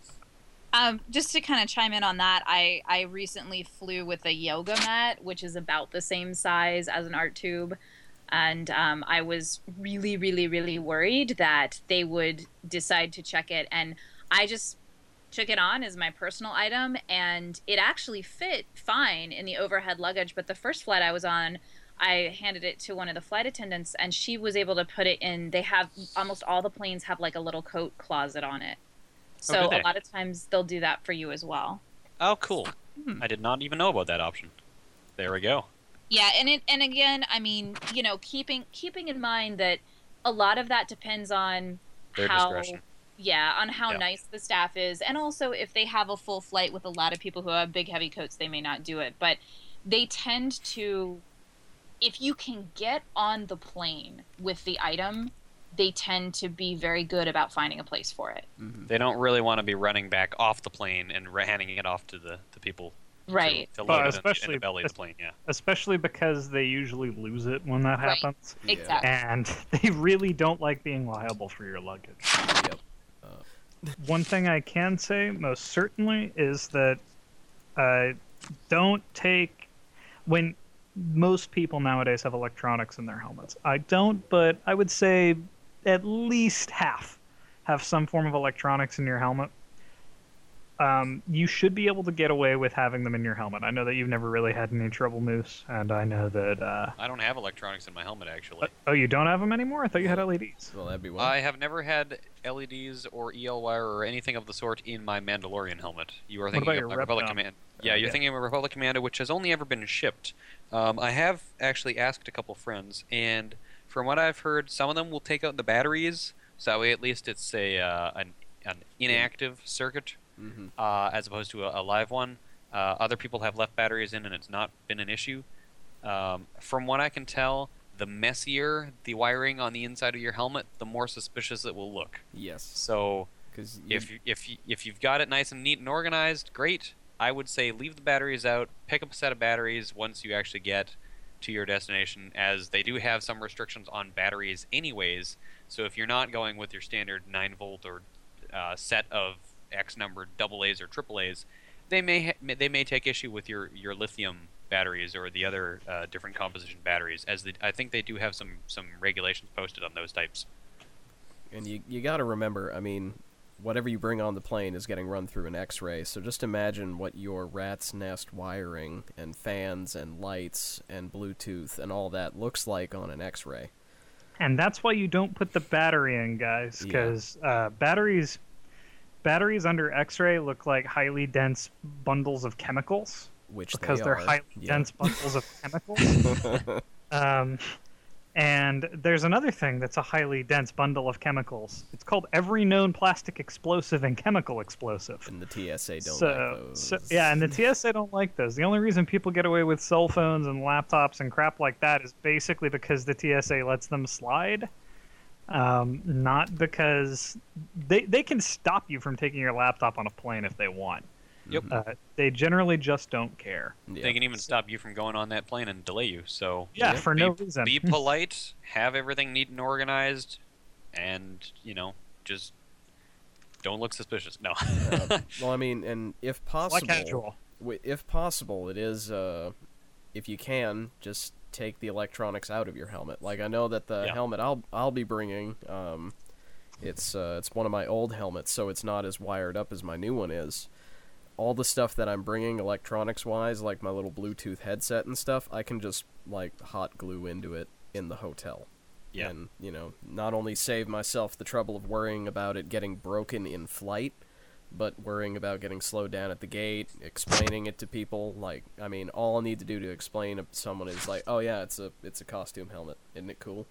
Just to kind of chime in on that, I recently flew with a yoga mat, which is about the same size as an art tube. And I was really, really, really worried that they would decide to check it. And I just took it on as my personal item, and it actually fit fine in the overhead luggage. But the first flight I was on, I handed it to one of the flight attendants, and she was able to put it in. They have, almost all the planes have like a little coat closet on it. So a lot of times they'll do that for you as well. Oh, cool. I did not even know about that option. There we go. Yeah, and again, I mean, keeping in mind that a lot of that depends on their discretion. Yeah, on how nice the staff is, and also if they have a full flight with a lot of people who have big heavy coats, they may not do it. But they tend to, if you can get on the plane with the item, they tend to be very good about finding a place for it. Mm-hmm. They don't really want to be running back off the plane and handing it off to the people. Right. To load it in the belly of the plane, yeah. Especially because they usually lose it when that happens. Yeah. Exactly. And they really don't like being liable for your luggage. Yep. One thing I can say most certainly is that don't take... When most people nowadays have electronics in their helmets. I don't, but I would say at least half have some form of electronics in your helmet. You should be able to get away with having them in your helmet. I know that you've never really had any trouble, Moose, and I know that... I don't have electronics in my helmet, actually. Oh, you don't have them anymore? I thought you had LEDs. Well, that'd be one. I have never had LEDs or EL wire or anything of the sort in my Mandalorian helmet. You are thinking of my Republic Commando. Yeah, you're thinking of a Republic Commando, which has only ever been shipped. I have actually asked a couple friends, and from what I've heard, some of them will take out the batteries, so that way at least it's an inactive circuit. Mm-hmm. As opposed to a live one. Other people have left batteries in, and it's not been an issue. From what I can tell, the messier the wiring on the inside of your helmet, the more suspicious it will look. Yes. So, if you've got it nice and neat and organized, great. I would say leave the batteries out. Pick up a set of batteries once you actually get to your destination, as they do have some restrictions on batteries, anyways. So if you're not going with your standard 9-volt or set of X numbered AA's or AAA's, they may take issue with your lithium batteries or the other different composition batteries, as I think they do have some regulations posted on those types. And you got to remember, I mean, whatever you bring on the plane is getting run through an X-ray, so just imagine what your rat's nest wiring and fans and lights and Bluetooth and all that looks like on an X-ray. And that's why you don't put the battery in, guys, because batteries under X-ray look like highly dense bundles of chemicals. Because they're highly dense bundles of chemicals. And there's another thing that's a highly dense bundle of chemicals. It's called every known plastic explosive and chemical explosive. And the TSA don't like those. And the TSA don't like those. The only reason people get away with cell phones and laptops and crap like that is basically because the TSA lets them slide. Not because they can stop you from taking your laptop on a plane if they want. Yep. They generally just don't care. Yeah. They can even stop you from going on that plane and delay you. So for no reason. Be polite, have everything neat and organized, and just don't look suspicious. No. Well, I mean, and if possible, casual. If possible, it is if you can just take the electronics out of your helmet. Like I know that the helmet I'll be bringing, it's one of my old helmets, so it's not as wired up as my new one is. All the stuff that I'm bringing electronics-wise, like my little Bluetooth headset and stuff, I can just, like, hot glue into it in the hotel. Yeah. And, not only save myself the trouble of worrying about it getting broken in flight, but worrying about getting slowed down at the gate, explaining it to people. Like, I mean, all I need to do to explain to someone is like, oh yeah, it's a costume helmet. Isn't it cool?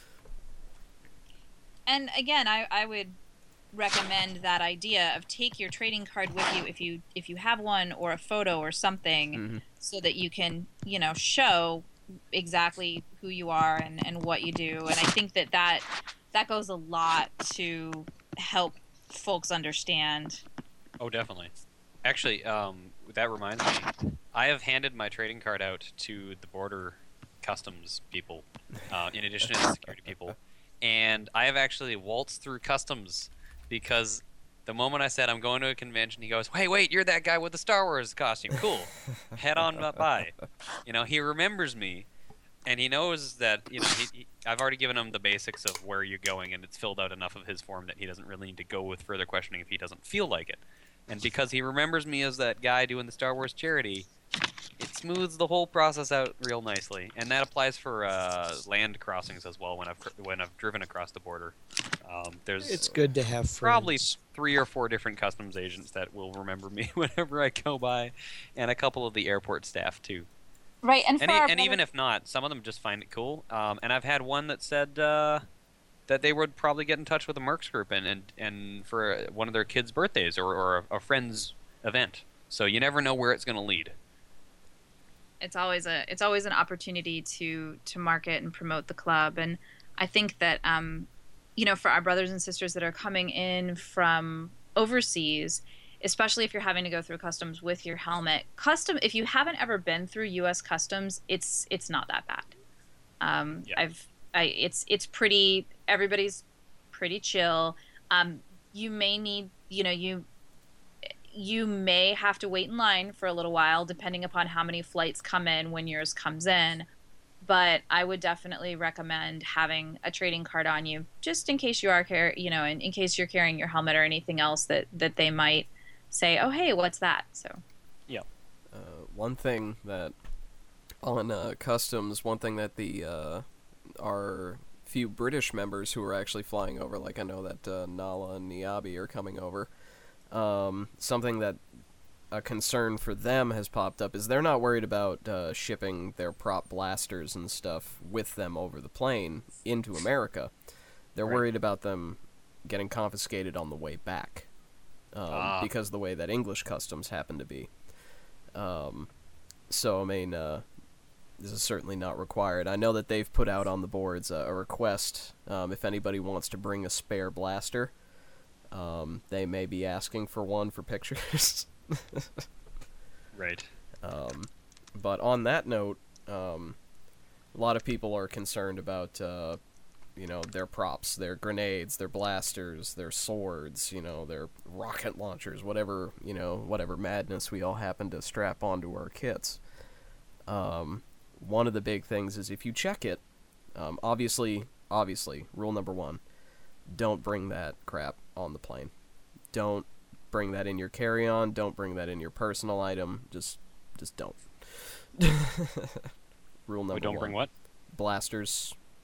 And again, I would recommend that idea of take your trading card with you if you have one, or a photo or something, so that you can show exactly who you are and what you do. And I think that goes a lot to help folks understand. Oh, definitely. Actually, that reminds me, I have handed my trading card out to the border customs people, in addition to the security people, and I have actually waltzed through customs. Because the moment I said I'm going to a convention, he goes, "Hey, wait, you're that guy with the Star Wars costume. Cool. Head on by." He remembers me, and he knows that, I've already given him the basics of where you're going, and it's filled out enough of his form that he doesn't really need to go with further questioning if he doesn't feel like it. And because he remembers me as that guy doing the Star Wars charity, it smooths the whole process out real nicely. And that applies for land crossings as well when I've driven across the border. It's good to have friends. Probably 3 or 4 different customs agents that will remember me whenever I go by, and a couple of the airport staff too. Right, and even if not, some of them just find it cool. And I've had one that said that they would probably get in touch with the Mercs group and for one of their kids' birthdays or a friend's event. So you never know where it's going to lead. It's always an opportunity to market and promote the club, and I think that for our brothers and sisters that are coming in from overseas, especially if you're having to go through customs with your helmet, if you haven't ever been through U.S. customs, it's not that bad. It's pretty. Everybody's pretty chill. You may need, you may have to wait in line for a little while, depending upon how many flights come in when yours comes in. But I would definitely recommend having a trading card on you, just in case you are in case you're carrying your helmet or anything else that they might say, "Oh, hey, what's that?" So. Yeah. One thing that on customs, one thing that our few British members who are actually flying over, like I know that Nala and Niabi are coming over. Something that a concern for them has popped up is they're not worried about shipping their prop blasters and stuff with them over the plane into America. They're worried about them getting confiscated on the way back, because of the way that English customs happen to be. So, I mean, this is certainly not required. I know that they've put out on the boards a request, if anybody wants to bring a spare blaster. They may be asking for one for pictures. Right. But on that note, a lot of people are concerned about, their props, their grenades, their blasters, their swords, their rocket launchers, whatever madness we all happen to strap onto our kits. One of the big things is if you check it, obviously, rule number 1, don't bring that crap on the plane. Don't bring that in your carry-on. Don't bring that in your personal item. Just don't. Rule number 1. Don't bring what? Blasters,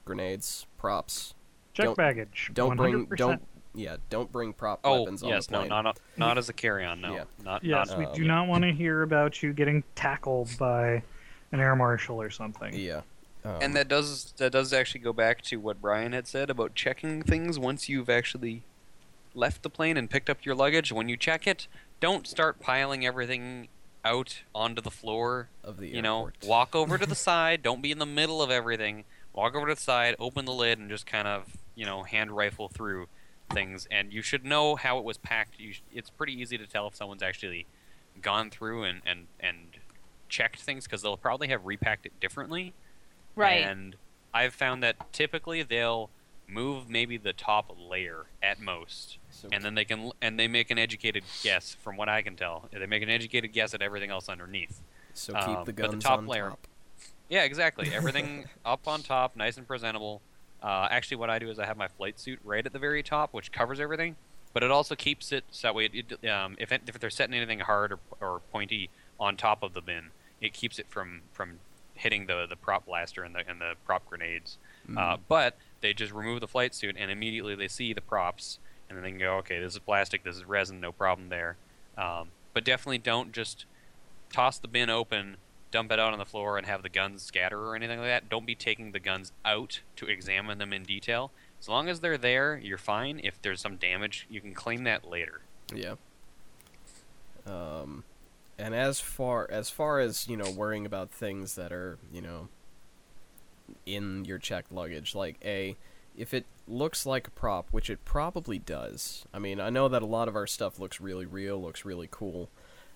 grenades, props. Check Don't- baggage. Don't 100%. don't bring prop Oh, weapons on yes, the no, plane. not as a carry-on, no. Yeah. Not, Yes, not, we do not want to hear about you getting tackled by an air marshal or something. Yeah. And that does actually go back to what Brian had said about checking things once you've actually left the plane and picked up your luggage. When you check it, don't start piling everything out onto the floor. of the You know, airport. walk over to the side. Don't be in the middle of everything. Walk over to the side, open the lid, and just kind of, hand rifle through things. And you should know how it was packed. It's pretty easy to tell if someone's actually gone through and checked things, because they'll probably have repacked it differently. Right. And I've found that typically they'll move maybe the top layer at most, So and then they make an educated guess. From what I can tell, they make an educated guess at everything else underneath. So keep the but the guns top on layer- top. Yeah, exactly. Everything up on top, nice and presentable. Actually, what I do is I have my flight suit right at the very top, which covers everything, but it also keeps it so that way if they're setting anything hard or pointy on top of the bin, it keeps it from hitting the prop blaster and the prop grenades. But they just remove the flight suit, and immediately they see the props, and then they can go, okay, this is plastic, this is resin, no problem there. But definitely don't just toss the bin open, dump it out on the floor, and have the guns scatter or anything like that. Don't be taking the guns out to examine them in detail. As long as they're there, you're fine. If there's some damage, you can claim that later. Yeah. And as far as worrying about things that are in your checked luggage, like if it looks like a prop, which it probably does. I mean, I know that a lot of our stuff looks really real, looks really cool.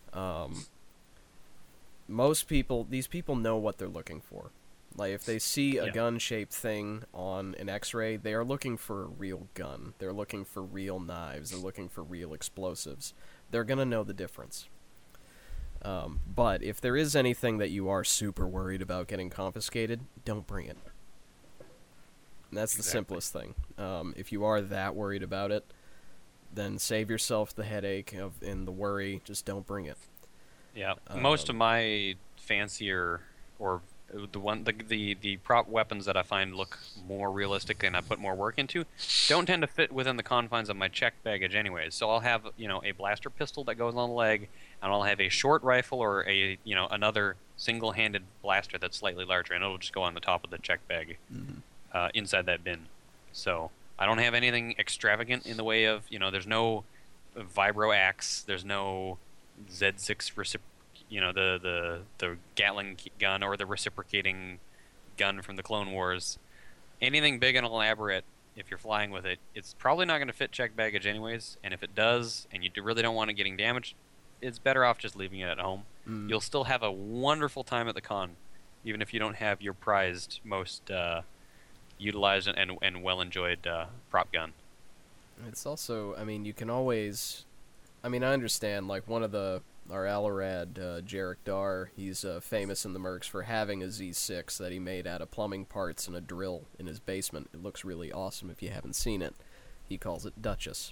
These people know what they're looking for. Like, if they see a gun-shaped thing on an X-ray, they are looking for a real gun. They're looking for real knives. They're looking for real explosives. They're gonna know the difference. But if there is anything that you are super worried about getting confiscated, don't bring it. And that's the simplest thing. If you are that worried about it, then save yourself the headache and the worry. Just don't bring it. Yeah, most of my fancier or the prop weapons that I find look more realistic and I put more work into don't tend to fit within the confines of my checked baggage anyways. So I'll have a blaster pistol that goes on the leg, and I'll have a short rifle or another single-handed blaster that's slightly larger, and it'll just go on the top of the checked bag inside that bin. So I don't have anything extravagant in the way of there's no vibro axe, there's no Z6 the Gatling gun or the reciprocating gun from the Clone Wars. Anything big and elaborate, if you're flying with it, it's probably not going to fit checked baggage anyways, and if it does, and you really don't want it getting damaged, it's better off just leaving it at home. You'll still have a wonderful time at the con, even if you don't have your prized, most utilized and well-enjoyed prop gun. It's also, you can always... I understand, like, our Alorad, Jarek Dar, he's famous in the Mercs for having a Z6 that he made out of plumbing parts and a drill in his basement. It looks really awesome if you haven't seen it. He calls it Duchess.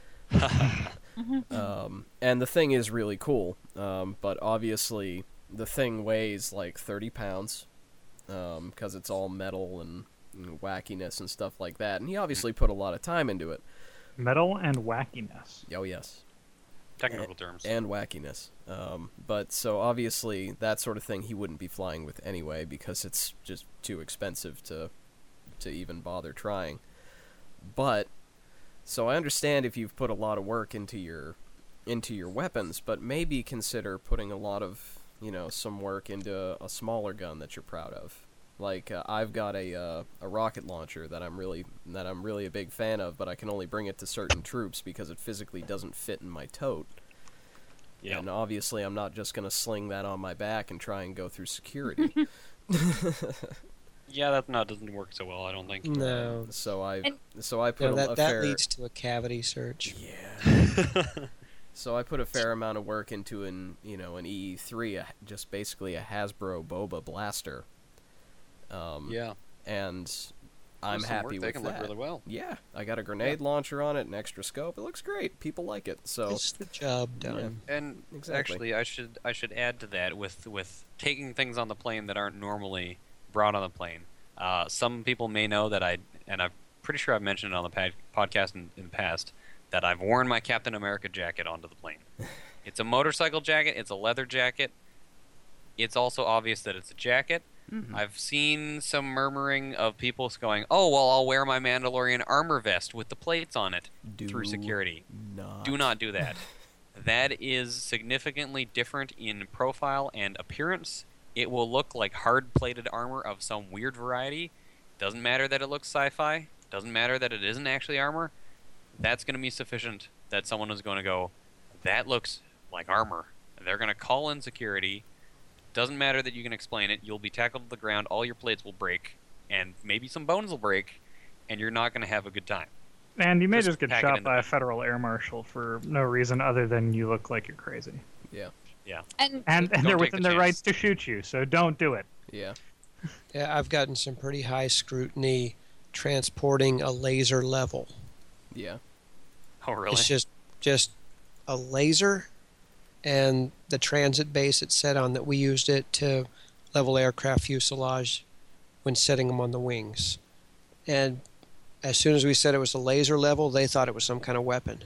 And the thing is really cool, but obviously the thing weighs like 30 pounds, because it's all metal and wackiness and stuff like that, and he obviously put a lot of time into it. Metal and wackiness. Oh, yes. Technical terms. And wackiness. But so obviously that sort of thing he wouldn't be flying with anyway, because it's just too expensive to even bother trying. But so I understand if you've put a lot of work into your weapons, but maybe consider putting a lot of some work into a smaller gun that you're proud of. Like I've got a rocket launcher that I'm really a big fan of, but I can only bring it to certain troops because it physically doesn't fit in my tote. Yeah. And obviously I'm not just going to sling that on my back and try and go through security. Yeah, that doesn't work so well, I don't think. No. So I put a fair... That leads to a cavity search. Yeah. So I put a fair amount of work into an EE3, just basically a Hasbro Boba blaster. Yeah. And I'm happy with that. They can look really well. Yeah, I got a grenade launcher on it, an extra scope. It looks great. People like it. So it's the job done. Yeah, and exactly. actually, I should add to that with taking things on the plane that aren't normally brought on the plane. Some people may know that and I'm pretty sure I've mentioned it on the podcast in the past, that I've worn my Captain America jacket onto the plane. It's a motorcycle jacket. It's a leather jacket. It's also obvious that it's a jacket. Mm-hmm. I've seen some murmuring of people going, "Oh, well, I'll wear my Mandalorian armor vest with the plates on it through security." Do not do that. That is significantly different in profile and appearance. It will look like hard-plated armor of some weird variety. Doesn't matter that it looks sci-fi. Doesn't matter that it isn't actually armor. That's going to be sufficient that someone is going to go, "That looks like armor." And they're going to call in security. Doesn't matter that you can explain it. You'll be tackled to the ground. All your plates will break, and maybe some bones will break, and you're not going to have a good time. And you may just get shot by a federal air marshal for no reason other than you look like you're crazy. Yeah. Yeah. And they're within their rights to shoot you, so don't do it. Yeah. Yeah, I've gotten some pretty high scrutiny transporting a laser level. Yeah. Oh, really? It's just a laser, and the transit base it's set on that we used it to level aircraft fuselage when setting them on the wings. And as soon as we said it was a laser level, they thought it was some kind of weapon.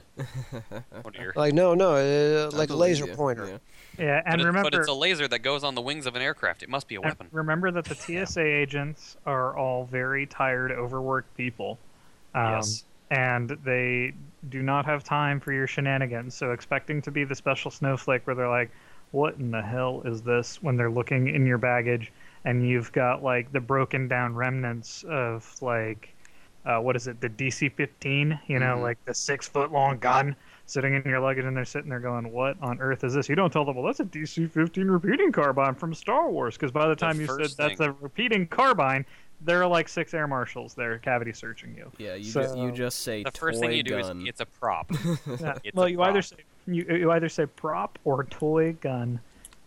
Oh dear. Like, no, like a laser pointer. Yeah, and but it's a laser that goes on the wings of an aircraft. It must be a weapon. Remember that the TSA agents are all very tired, overworked people. Yes. And they do not have time for your shenanigans. So expecting to be the special snowflake where they're like, what in the hell is this? When they're looking in your baggage and you've got like the broken down remnants of like, what is it, the DC-15? You know, like the 6-foot long gun sitting in your luggage, and they're sitting there going, what on earth is this? You don't tell them, well, that's a DC-15 repeating carbine from Star Wars, because by the time you said that's a repeating carbine, there are like 6 air marshals there cavity searching you. Yeah, you just say the first thing you do is it's a prop. Yeah. Well, you either say prop or toy gun.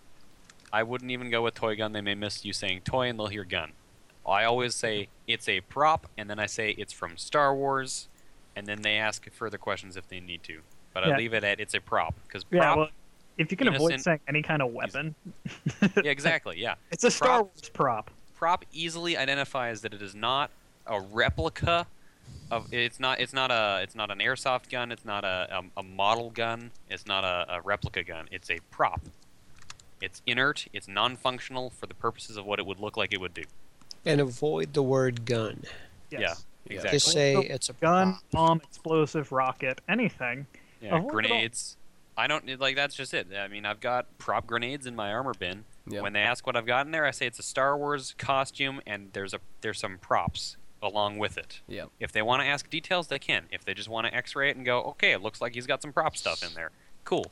I wouldn't even go with toy gun. They may miss you saying toy and they'll hear gun. I always say it's a prop, and then I say it's from Star Wars, and then they ask further questions if they need to. But I leave it at it's a prop, because prop. Well, if you can avoid saying any kind of weapon. Yeah, exactly. Yeah. It's a Star Wars prop. Prop easily identifies that it is not a replica of. It's not an airsoft gun. It's not a model gun. It's not a replica gun. It's a prop. It's inert. It's non-functional for the purposes of what it would look like it would do. And avoid the word gun. Yes. Yeah, exactly. Just say it's a gun, prop. bomb, explosive, rocket, anything. Yeah, grenades. I don't like. That's just it. I mean, I've got prop grenades in my armor bin. Yep. When they ask what I've got in there, I say it's a Star Wars costume, and there's some props along with it. Yeah. If they want to ask details, they can. If they just want to X-ray it and go, okay, it looks like he's got some prop stuff in there. Cool.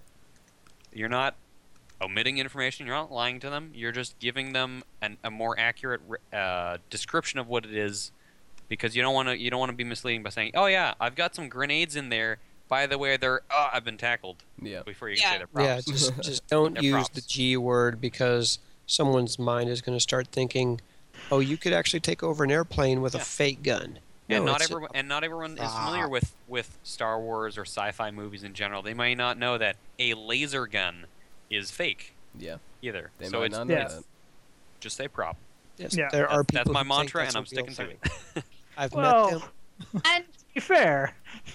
You're not omitting information. You're not lying to them. You're just giving them a more accurate description of what it is, because you don't want to be misleading by saying, "Oh yeah, I've got some grenades in there. By the way, I've been tackled." Yeah. Before you can say they're props. Yeah, just don't They're use props. the G word, because someone's mind is going to start thinking, "Oh, you could actually take over an airplane with a fake gun." And No, not everyone is familiar with Star Wars or sci-fi movies in general. They might not know that a laser gun is fake. Yeah. Either. They So might it's not know that. just say prop. Yes, Yeah. there are people That's my who think mantra, that's and a I'm real sticking to thing. it. I've Well, met them. And to be fair.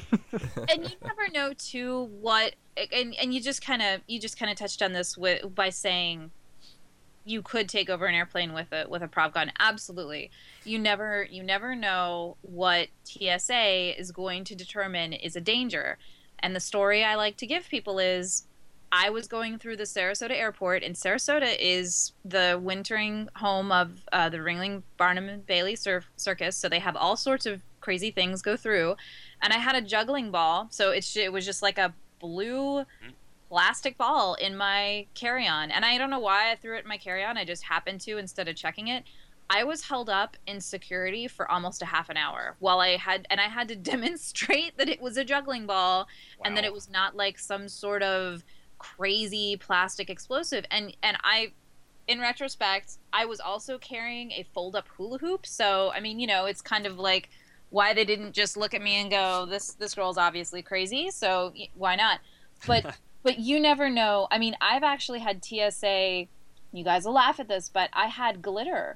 and you never know too what and you just kind of touched on this by saying you could take over an airplane with a prop gun. Absolutely. You never know what TSA is going to determine is a danger. And the story I like to give people is, I was going through the Sarasota airport, and Sarasota is the wintering home of the Ringling Barnum and Bailey Circus, so they have all sorts of crazy things go through. And I had a juggling ball, so it was just like a blue plastic ball in my carry-on. And I don't know why I threw it in my carry-on. I just happened to instead of checking it. I was held up in security for almost a half an hour while I had to demonstrate that it was a juggling ball and that it was not like some sort of crazy plastic explosive. And I, in retrospect, I was also carrying a fold-up hula hoop. So, I mean, it's kind of like why they didn't just look at me and go, this girl's obviously crazy, so why not? But you never know. I mean, I've actually had TSA, you guys will laugh at this, but I had glitter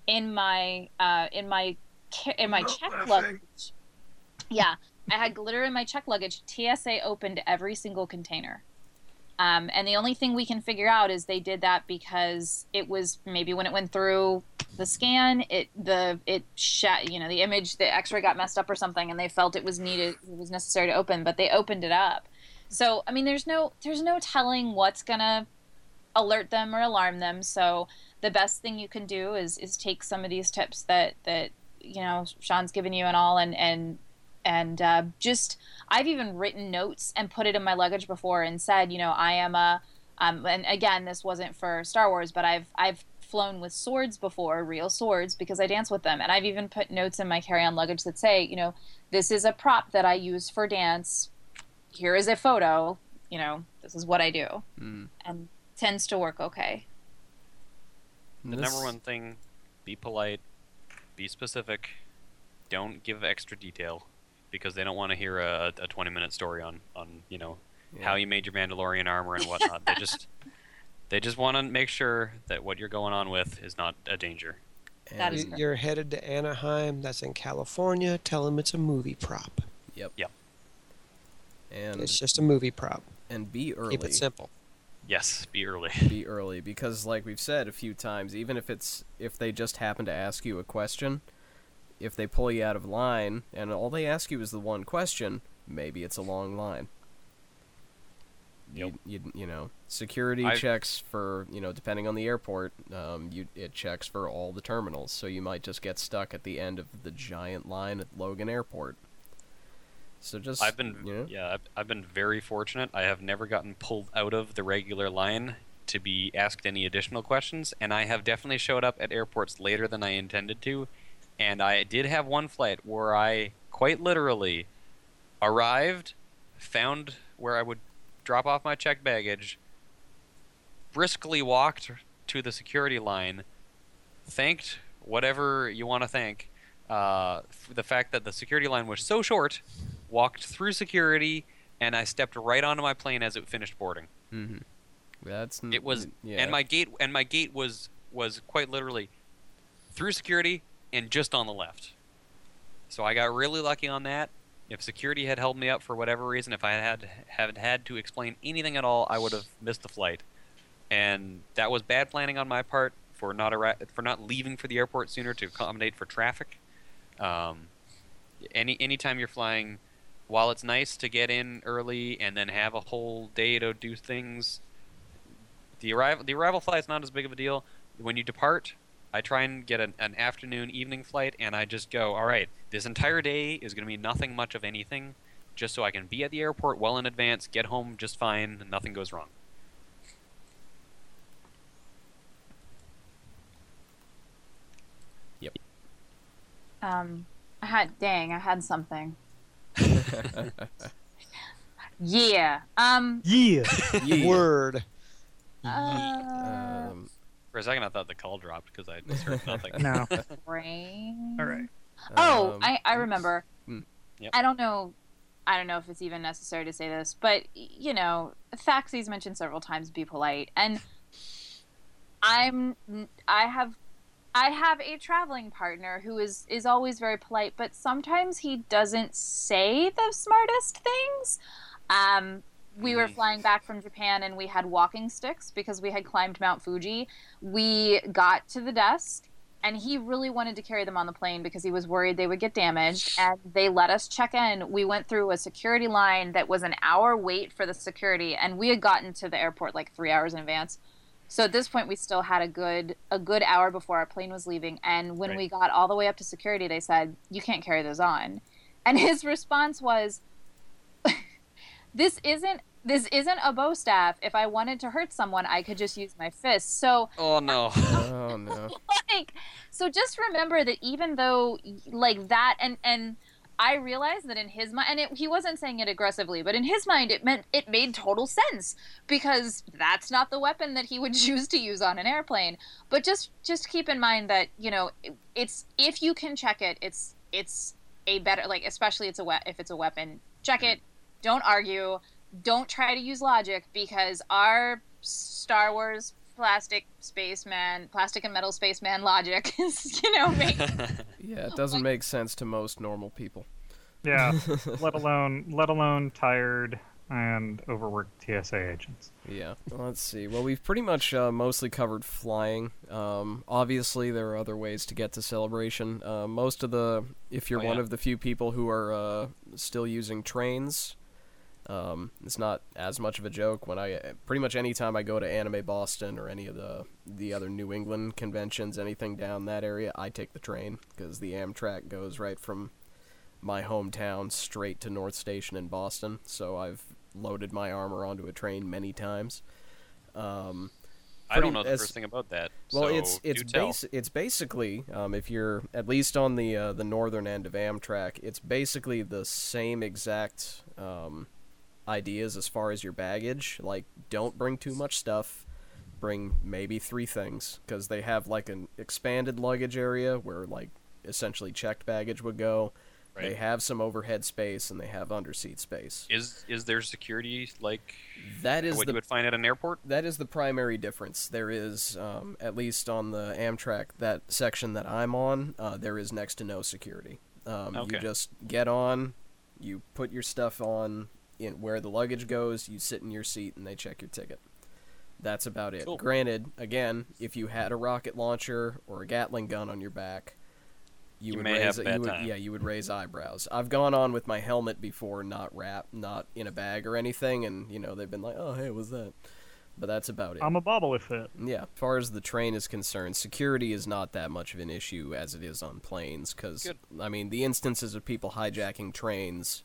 in my check luggage. Yeah, I had glitter in my check luggage. TSA opened every single container. And the only thing we can figure out is they did that because it was maybe when it went through the scan, the image, the X-ray got messed up or something, and they felt it was necessary to open, but they opened it up. So I mean, there's no telling what's gonna alert them or alarm them. So the best thing you can do is take some of these tips that Sean's given you and all, and just I've even written notes and put it in my luggage before and said, I am and again, this wasn't for Star Wars, but I've flown with swords before, real swords, because I dance with them, and I've even put notes in my carry-on luggage that say, this is a prop that I use for dance. Here is a photo. This is what I do, and tends to work okay. The number one thing: be polite, be specific, don't give extra detail. Because they don't want to hear a 20-minute story on how you made your Mandalorian armor and whatnot. They just want to make sure that what you're going on with is not a danger. That is You're headed to Anaheim. That's in California. Tell them it's a movie prop. Yep. And it's just a movie prop. And be early. Keep it simple. Yes, be early. Be early, because like we've said a few times, even if they just happen to ask you a question, if they pull you out of line and all they ask you is the one question, maybe it's a long line. Yep. Security checks for, depending on the airport, it checks for all the terminals, so you might just get stuck at the end of the giant line at Logan Airport. So just I've been very fortunate. I have never gotten pulled out of the regular line to be asked any additional questions, and I have definitely showed up at airports later than I intended to. And I did have one flight where I quite literally arrived, found where I would drop off my checked baggage, briskly walked to the security line, thanked whatever you want to thank, for the fact that the security line was so short, walked through security, and I stepped right onto my plane as it finished boarding. Mm-hmm. It was, and my gate was quite literally through security and just on the left. So I got really lucky on that. If security had held me up for whatever reason, if I had to explain anything at all, I would have missed the flight. And that was bad planning on my part for not leaving for the airport sooner to accommodate for traffic. Anytime you're flying, while it's nice to get in early and then have a whole day to do things, the arrival flight's not as big of a deal. When you depart, I try and get an afternoon, evening flight, and I just go, all right, this entire day is going to be nothing much of anything, just so I can be at the airport well in advance, get home just fine, and nothing goes wrong. Yep. I had something. Yeah. Yeah. Word. For a second, I thought the call dropped because I just heard nothing. No. Brain. All right. Oh, I remember. Yep. I don't know if it's even necessary to say this, but Thaxie's mentioned several times be polite, and I have a traveling partner who is always very polite, but sometimes he doesn't say the smartest things. We were flying back from Japan and we had walking sticks because we had climbed Mount Fuji. We got to the desk and he really wanted to carry them on the plane because he was worried they would get damaged, and they let us check in. We went through a security line that was an hour wait for the security, and we had gotten to the airport like 3 hours in advance. So at this point we still had a good hour before our plane was leaving, and when we got all the way up to security they said, "You can't carry those on." And his response was, This isn't a bow staff. If I wanted to hurt someone, I could just use my fist. So Oh no. Oh no. So just remember that even though like that, and I realized that in his mind, and he wasn't saying it aggressively, but in his mind it made total sense because that's not the weapon that he would choose to use on an airplane. But just keep in mind that it's, if you can check it, it's a better, like, especially if it's a weapon, check it. Don't argue. Don't try to use logic, because our Star Wars plastic and metal spaceman logic is, Yeah, it doesn't make sense to most normal people. Yeah, let alone tired and overworked TSA agents. Yeah, let's see. Well, we've pretty much mostly covered flying. Obviously, there are other ways to get to Celebration. If you're one of the few people who are still using trains, it's not as much of a joke. Pretty much any time I go to Anime Boston or any of the other New England conventions, anything down that area, I take the train, because the Amtrak goes right from my hometown straight to North Station in Boston, so I've loaded my armor onto a train many times. I don't know the first thing about that. Well, so it's basically, if you're at least on the northern end of Amtrak, it's basically the same exact ideas as far as your baggage. Like, don't bring too much stuff. Bring maybe 3 things, because they have like an expanded luggage area where like essentially checked baggage would go. Right. They have some overhead space, and they have underseat space. Is there security like that is what you would find at an airport? That is the primary difference. There is, at least on the Amtrak, that section that I'm on, there is next to no security. Okay. You just get on, you put your stuff on in where the luggage goes, you sit in your seat, and they check your ticket. That's about it. Cool. Granted, again, if you had a rocket launcher or a Gatling gun on your back, you would raise eyebrows. I've gone on with my helmet before, not in a bag or anything, and they've been like, "Oh, hey, what's that?" But that's about it. I'm a bobbly fit. Yeah, as far as the train is concerned, security is not that much of an issue as it is on planes, because the instances of people hijacking trains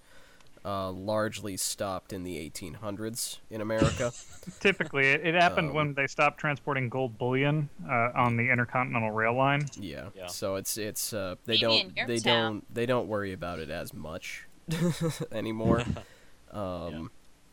largely stopped in the 1800s in America. Typically, it happened when they stopped transporting gold bullion on the Intercontinental Rail line. Yeah. So it's they don't worry about it as much anymore. And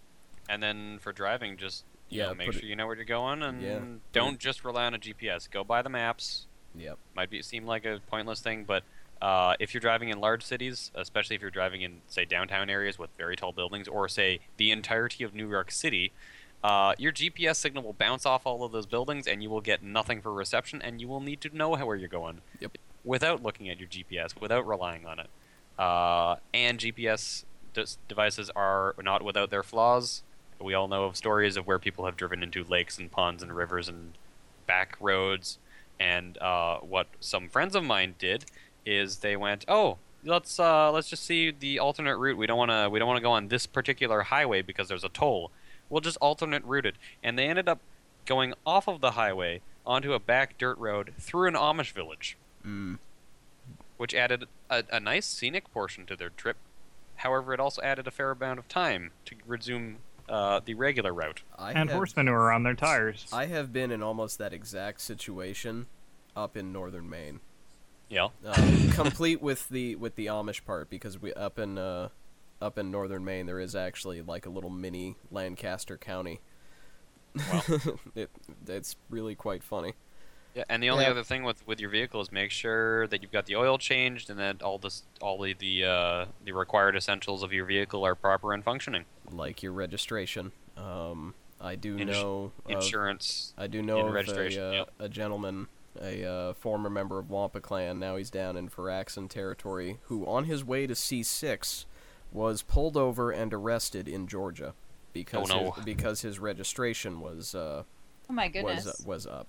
then for driving, just make sure you know where you're going, and don't just rely on a GPS. Go by the maps. Yep. Seem like a pointless thing, but if you're driving in large cities, especially if you're driving in, say, downtown areas with very tall buildings, or, say, the entirety of New York City, your GPS signal will bounce off all of those buildings, and you will get nothing for reception, and you will need to know where you're going without looking at your GPS, without relying on it. And GPS devices are not without their flaws. We all know of stories of where people have driven into lakes and ponds and rivers and back roads, and what some friends of mine did is they went, let's just see the alternate route. We don't want to go on this particular highway because there's a toll. We'll just alternate route it. And they ended up going off of the highway onto a back dirt road through an Amish village, which added a nice scenic portion to their trip. However, it also added a fair amount of time to resume the regular route. Horse manure on their tires. I have been in almost that exact situation up in northern Maine. Yeah. Complete with the Amish part, because we up in northern Maine there is actually like a little mini Lancaster County. Wow. It's really quite funny. Yeah, and the only other thing with your vehicle is make sure that you've got the oil changed and that all the required essentials of your vehicle are proper and functioning. Like your registration. I do know insurance. I do know of registration. A gentleman, a former member of Wampa Clan, now he's down in Faraxon territory, who on his way to C6 was pulled over and arrested in Georgia because his registration was oh my goodness, was up.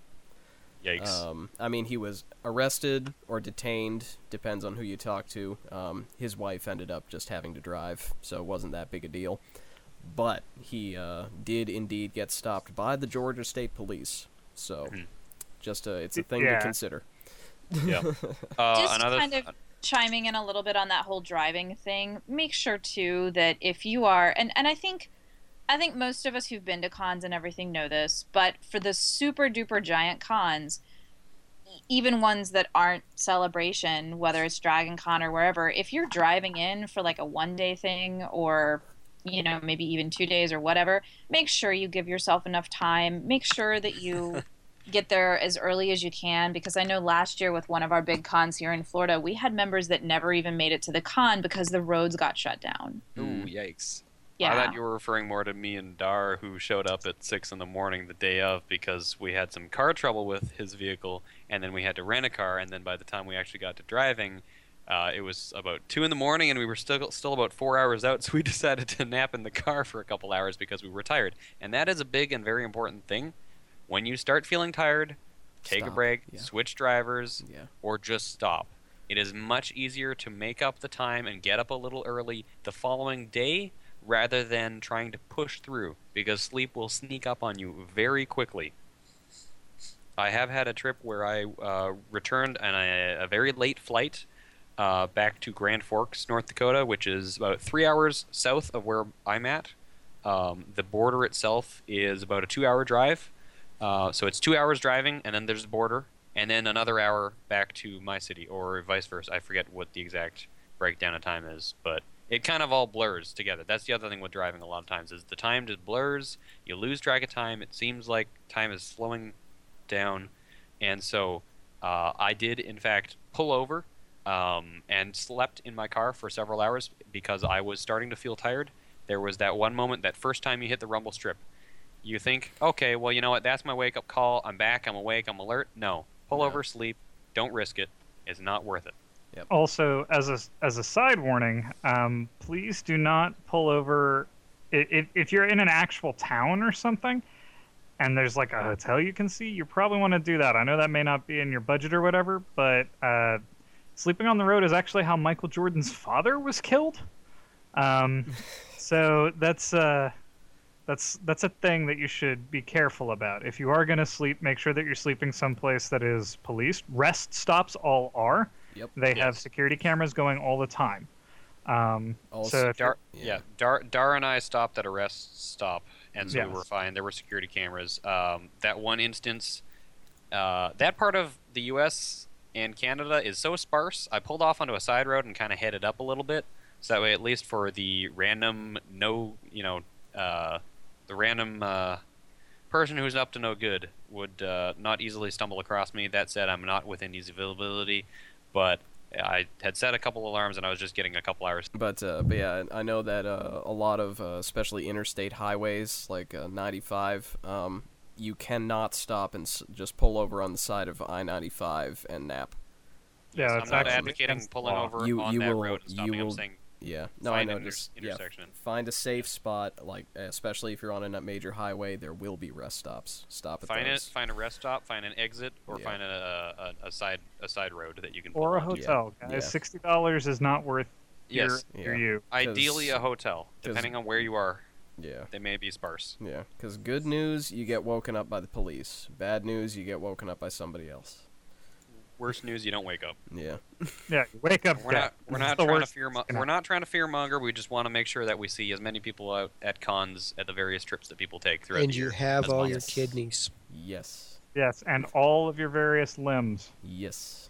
Yikes. He was arrested or detained, depends on who you talk to. His wife ended up just having to drive, so it wasn't that big a deal. But he did indeed get stopped by the Georgia State Police. So it's a thing to consider. Yeah. Chiming in a little bit on that whole driving thing, make sure too that if you are, and I think most of us who've been to cons and everything know this, but for the super duper giant cons, even ones that aren't Celebration, whether it's Dragon Con or wherever, if you're driving in for like a 1-day thing or maybe even 2 days or whatever, make sure you give yourself enough time. Make sure that you get there as early as you can, because I know last year with one of our big cons here in Florida, we had members that never even made it to the con because the roads got shut down. Ooh, yikes. Yeah. I thought you were referring more to me and Dar, who showed up at 6 in the morning the day of because we had some car trouble with his vehicle, and then we had to rent a car, and then by the time we actually got to driving, it was about 2 in the morning, and we were still about 4 hours out, so we decided to nap in the car for a couple hours because we were tired. And that is a big and very important thing. When you start feeling tired, take a Stop. break, Yeah. switch drivers, Yeah. or just stop. It is much easier to make up the time and get up a little early the following day rather than trying to push through, because sleep will sneak up on you very quickly. I have had a trip where I returned on a very late flight back to Grand Forks, North Dakota, which is about 3 hours south of where I'm at. The border itself is about a 2-hour drive. So it's 2 hours driving, and then there's the border, and then another hour back to my city, or vice versa. I forget what the exact breakdown of time is, but it kind of all blurs together. That's the other thing with driving a lot of times, is the time just blurs. You lose track of time. It seems like time is slowing down. And so I did, in fact, pull over and slept in my car for several hours because I was starting to feel tired. There was that one moment, that first time you hit the rumble strip. You think, okay, well, you know what? That's my wake-up call. I'm back. I'm awake. I'm alert. No. Pull over, sleep. Don't risk it. It's not worth it. Also, as a side warning, please do not pull over if you're in an actual town or something, and there's like a hotel you can see. You probably want to do that. I know that may not be in your budget or whatever, but sleeping on the road is actually how Michael Jordan's father was killed. So that's a thing that you should be careful about. If you are going to sleep, make sure that you're sleeping someplace that is policed. Rest stops all are. Yep. They have security cameras going all the time. So if Dar and I stopped at a rest stop, and so Yes. we were fine. There were security cameras. That one instance, that part of the U.S. and Canada is so sparse. I pulled off onto a side road and kind of headed up a little bit, so that way, at least for the random the random person who's up to no good would not easily stumble across me. That said, I'm not within easy visibility, but I had set a couple alarms and I was just getting a couple hours. But yeah, I know that a lot of, especially interstate highways like 95, you cannot stop and just pull over on the side of I-95 and nap. Yeah, I'm that's not actually advocating against pulling law. over You- on you that will- road and stopping. you I'm will- saying Yeah, no, find I know. an Just intersection. find a safe spot, like especially if you're on a major highway. There will be rest stops. Stop at those. Find a rest stop, find an exit, or Yeah. find a side road that you can pull Or a onto. hotel, guys. Yeah. $60 is not worth Yes. your Yeah. you. Ideally, a 'Cause- hotel. Depending on where you are, Yeah, they may be sparse. yeah. Because good news, you get woken up by the police. Bad news, you get woken up by somebody else. Worst news, you don't wake up. Yeah. Yeah, you wake up We're dead. not. We're This is not the trying to worst fear. that's gonna We're not trying to fearmonger. We just want to make sure that we see as many people out at cons at the various trips that people take throughout And the you year. have as all well. your Yes. kidneys. Yes. Yes, and all of your various limbs. Yes.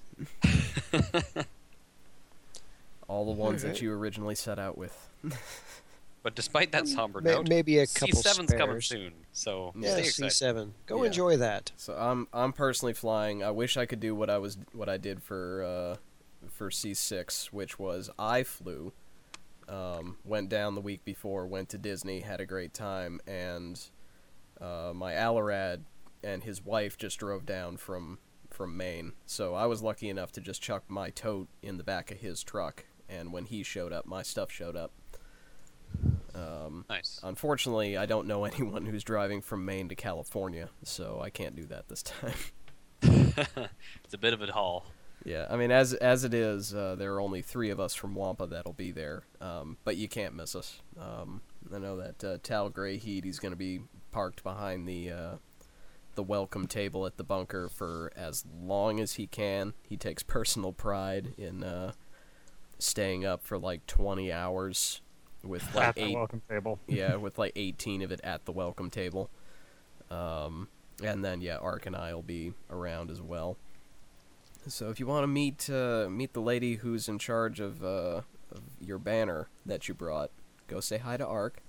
All the ones that Alright. you originally set out with. But despite that somber May- note, maybe a couple C7's coming spares. soon, so Yeah, stay excited. C7. Go Yeah. enjoy that. So I'm personally flying. I wish I could do what I did for C6, which was I flew. Went down the week before, went to Disney, had a great time, and my Alarad and his wife just drove down from Maine. So I was lucky enough to just chuck my tote in the back of his truck, and when he showed up, my stuff showed up. Nice. Unfortunately, I don't know anyone who's driving from Maine to California, so I can't do that this time. It's a bit of a haul. Yeah, I mean, as it is, there are only 3 of us from Wampa that'll be there, but you can't miss us. I know that Tal Greyheat, he's going to be parked behind the welcome table at the bunker for as long as he can. He takes personal pride in staying up for like 20 hours with like At the welcome table. yeah, with like 18 of it at the welcome table. And then yeah, Ark and I will be around as well. So if you want to meet the lady who's in charge of your banner that you brought, go say hi to Ark.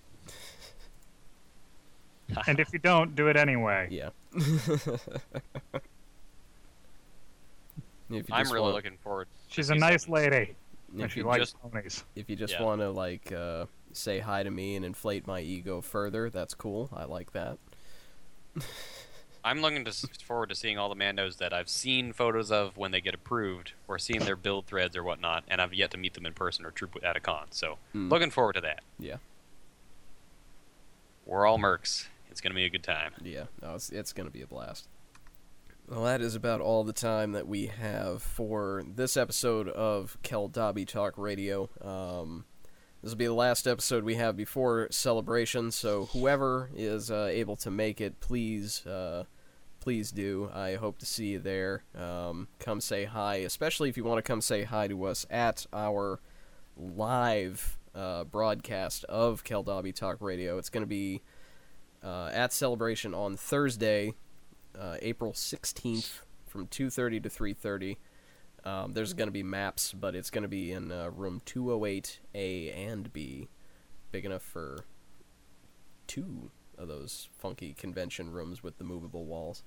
And if you don't, do it anyway. Yeah. If you I'm just looking forward. to She's a C7. nice lady. And If she you likes just- ponies. if you just Yeah. want to like say hi to me and inflate my ego further. That's cool. I like that. I'm looking forward to seeing all the Mandos that I've seen photos of when they get approved, or seeing their build threads or whatnot, and I've yet to meet them in person or troop at a con. So, looking forward to that. Yeah. We're all mercs. It's going to be a good time. Yeah, no, it's going to be a blast. Well, that is about all the time that we have for this episode of Keldobby Talk Radio. This will be the last episode we have before Celebration, so whoever is able to make it, please do. I hope to see you there. Come say hi, especially if you want to come say hi to us at our live broadcast of Keldobby Talk Radio. It's going to be at Celebration on Thursday, April 16th, from 2:30 to 3:30. There's going to be maps, but it's going to be in room 208A and B, big enough for 2 of those funky convention rooms with the movable walls.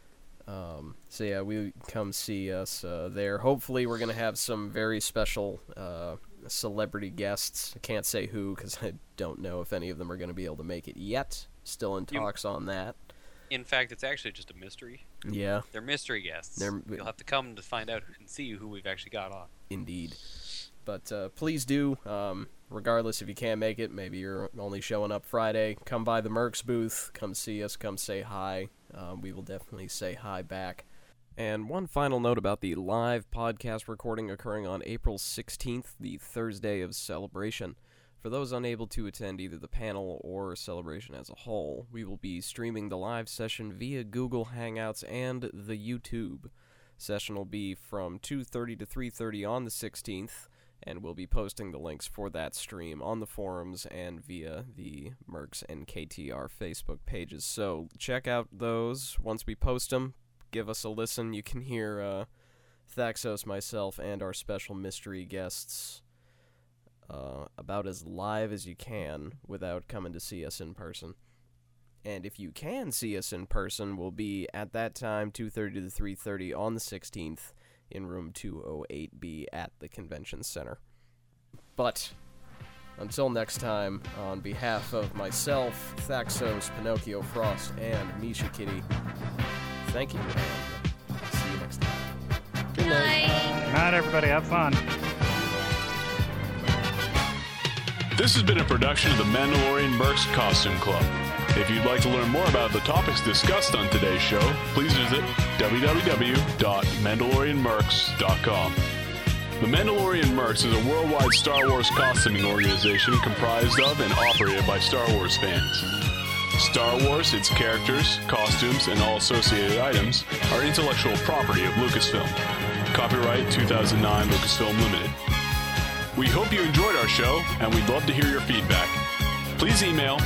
So yeah, we come see us there. Hopefully we're going to have some very special celebrity guests. I can't say who, because I don't know if any of them are going to be able to make it yet. Still in talks on that. In fact, it's actually just a mystery. Yeah. They're mystery guests. You'll have to come to find out and see who we've actually got on. Indeed. But please do, regardless if you can't make it, maybe you're only showing up Friday, come by the Mercs booth, come see us, come say hi. We will definitely say hi back. And one final note about the live podcast recording occurring on April 16th, the Thursday of Celebration. For those unable to attend either the panel or Celebration as a whole, we will be streaming the live session via Google Hangouts and the YouTube. Session will be from 2:30 to 3:30 on the 16th, and we'll be posting the links for that stream on the forums and via the Mercs and KTR Facebook pages. So check out those. Once we post them, give us a listen. You can hear Thaxos, myself, and our special mystery guests about as live as you can without coming to see us in person. And if you can see us in person, we'll be at that time 2:30 to 3:30 on the 16th in room 208B at the Convention Center. But until next time, on behalf of myself, Thaxos, Pinocchio Frost, and Misha Kitty, thank you, and see you next time. Good night. Good night, everybody. Have fun. This has been a production of the Mandalorian Mercs Costume Club. If you'd like to learn more about the topics discussed on today's show, please visit www.mandalorianmercs.com. The Mandalorian Mercs is a worldwide Star Wars costuming organization comprised of and operated by Star Wars fans. Star Wars, its characters, costumes, and all associated items are intellectual property of Lucasfilm. Copyright 2009 Lucasfilm Limited. We hope you enjoyed our show, and we'd love to hear your feedback. Please email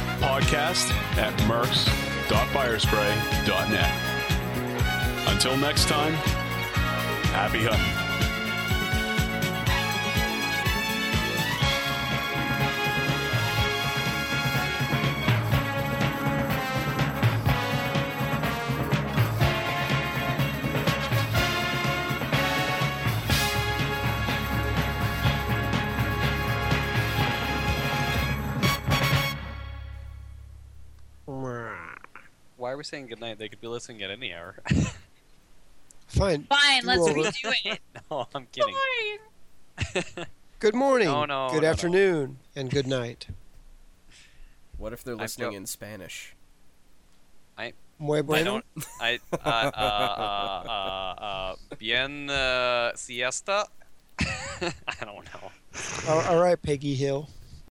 podcast@mercs.firespray.net. Until next time, happy hunting. Why are we saying goodnight? They could be listening at any hour. Fine. Fine, let's over. redo it. No, I'm kidding. Good morning, No, good afternoon, and good night. What if they're listening in Spanish? Muy bueno. Bien siesta? I don't know. All right, Peggy Hill.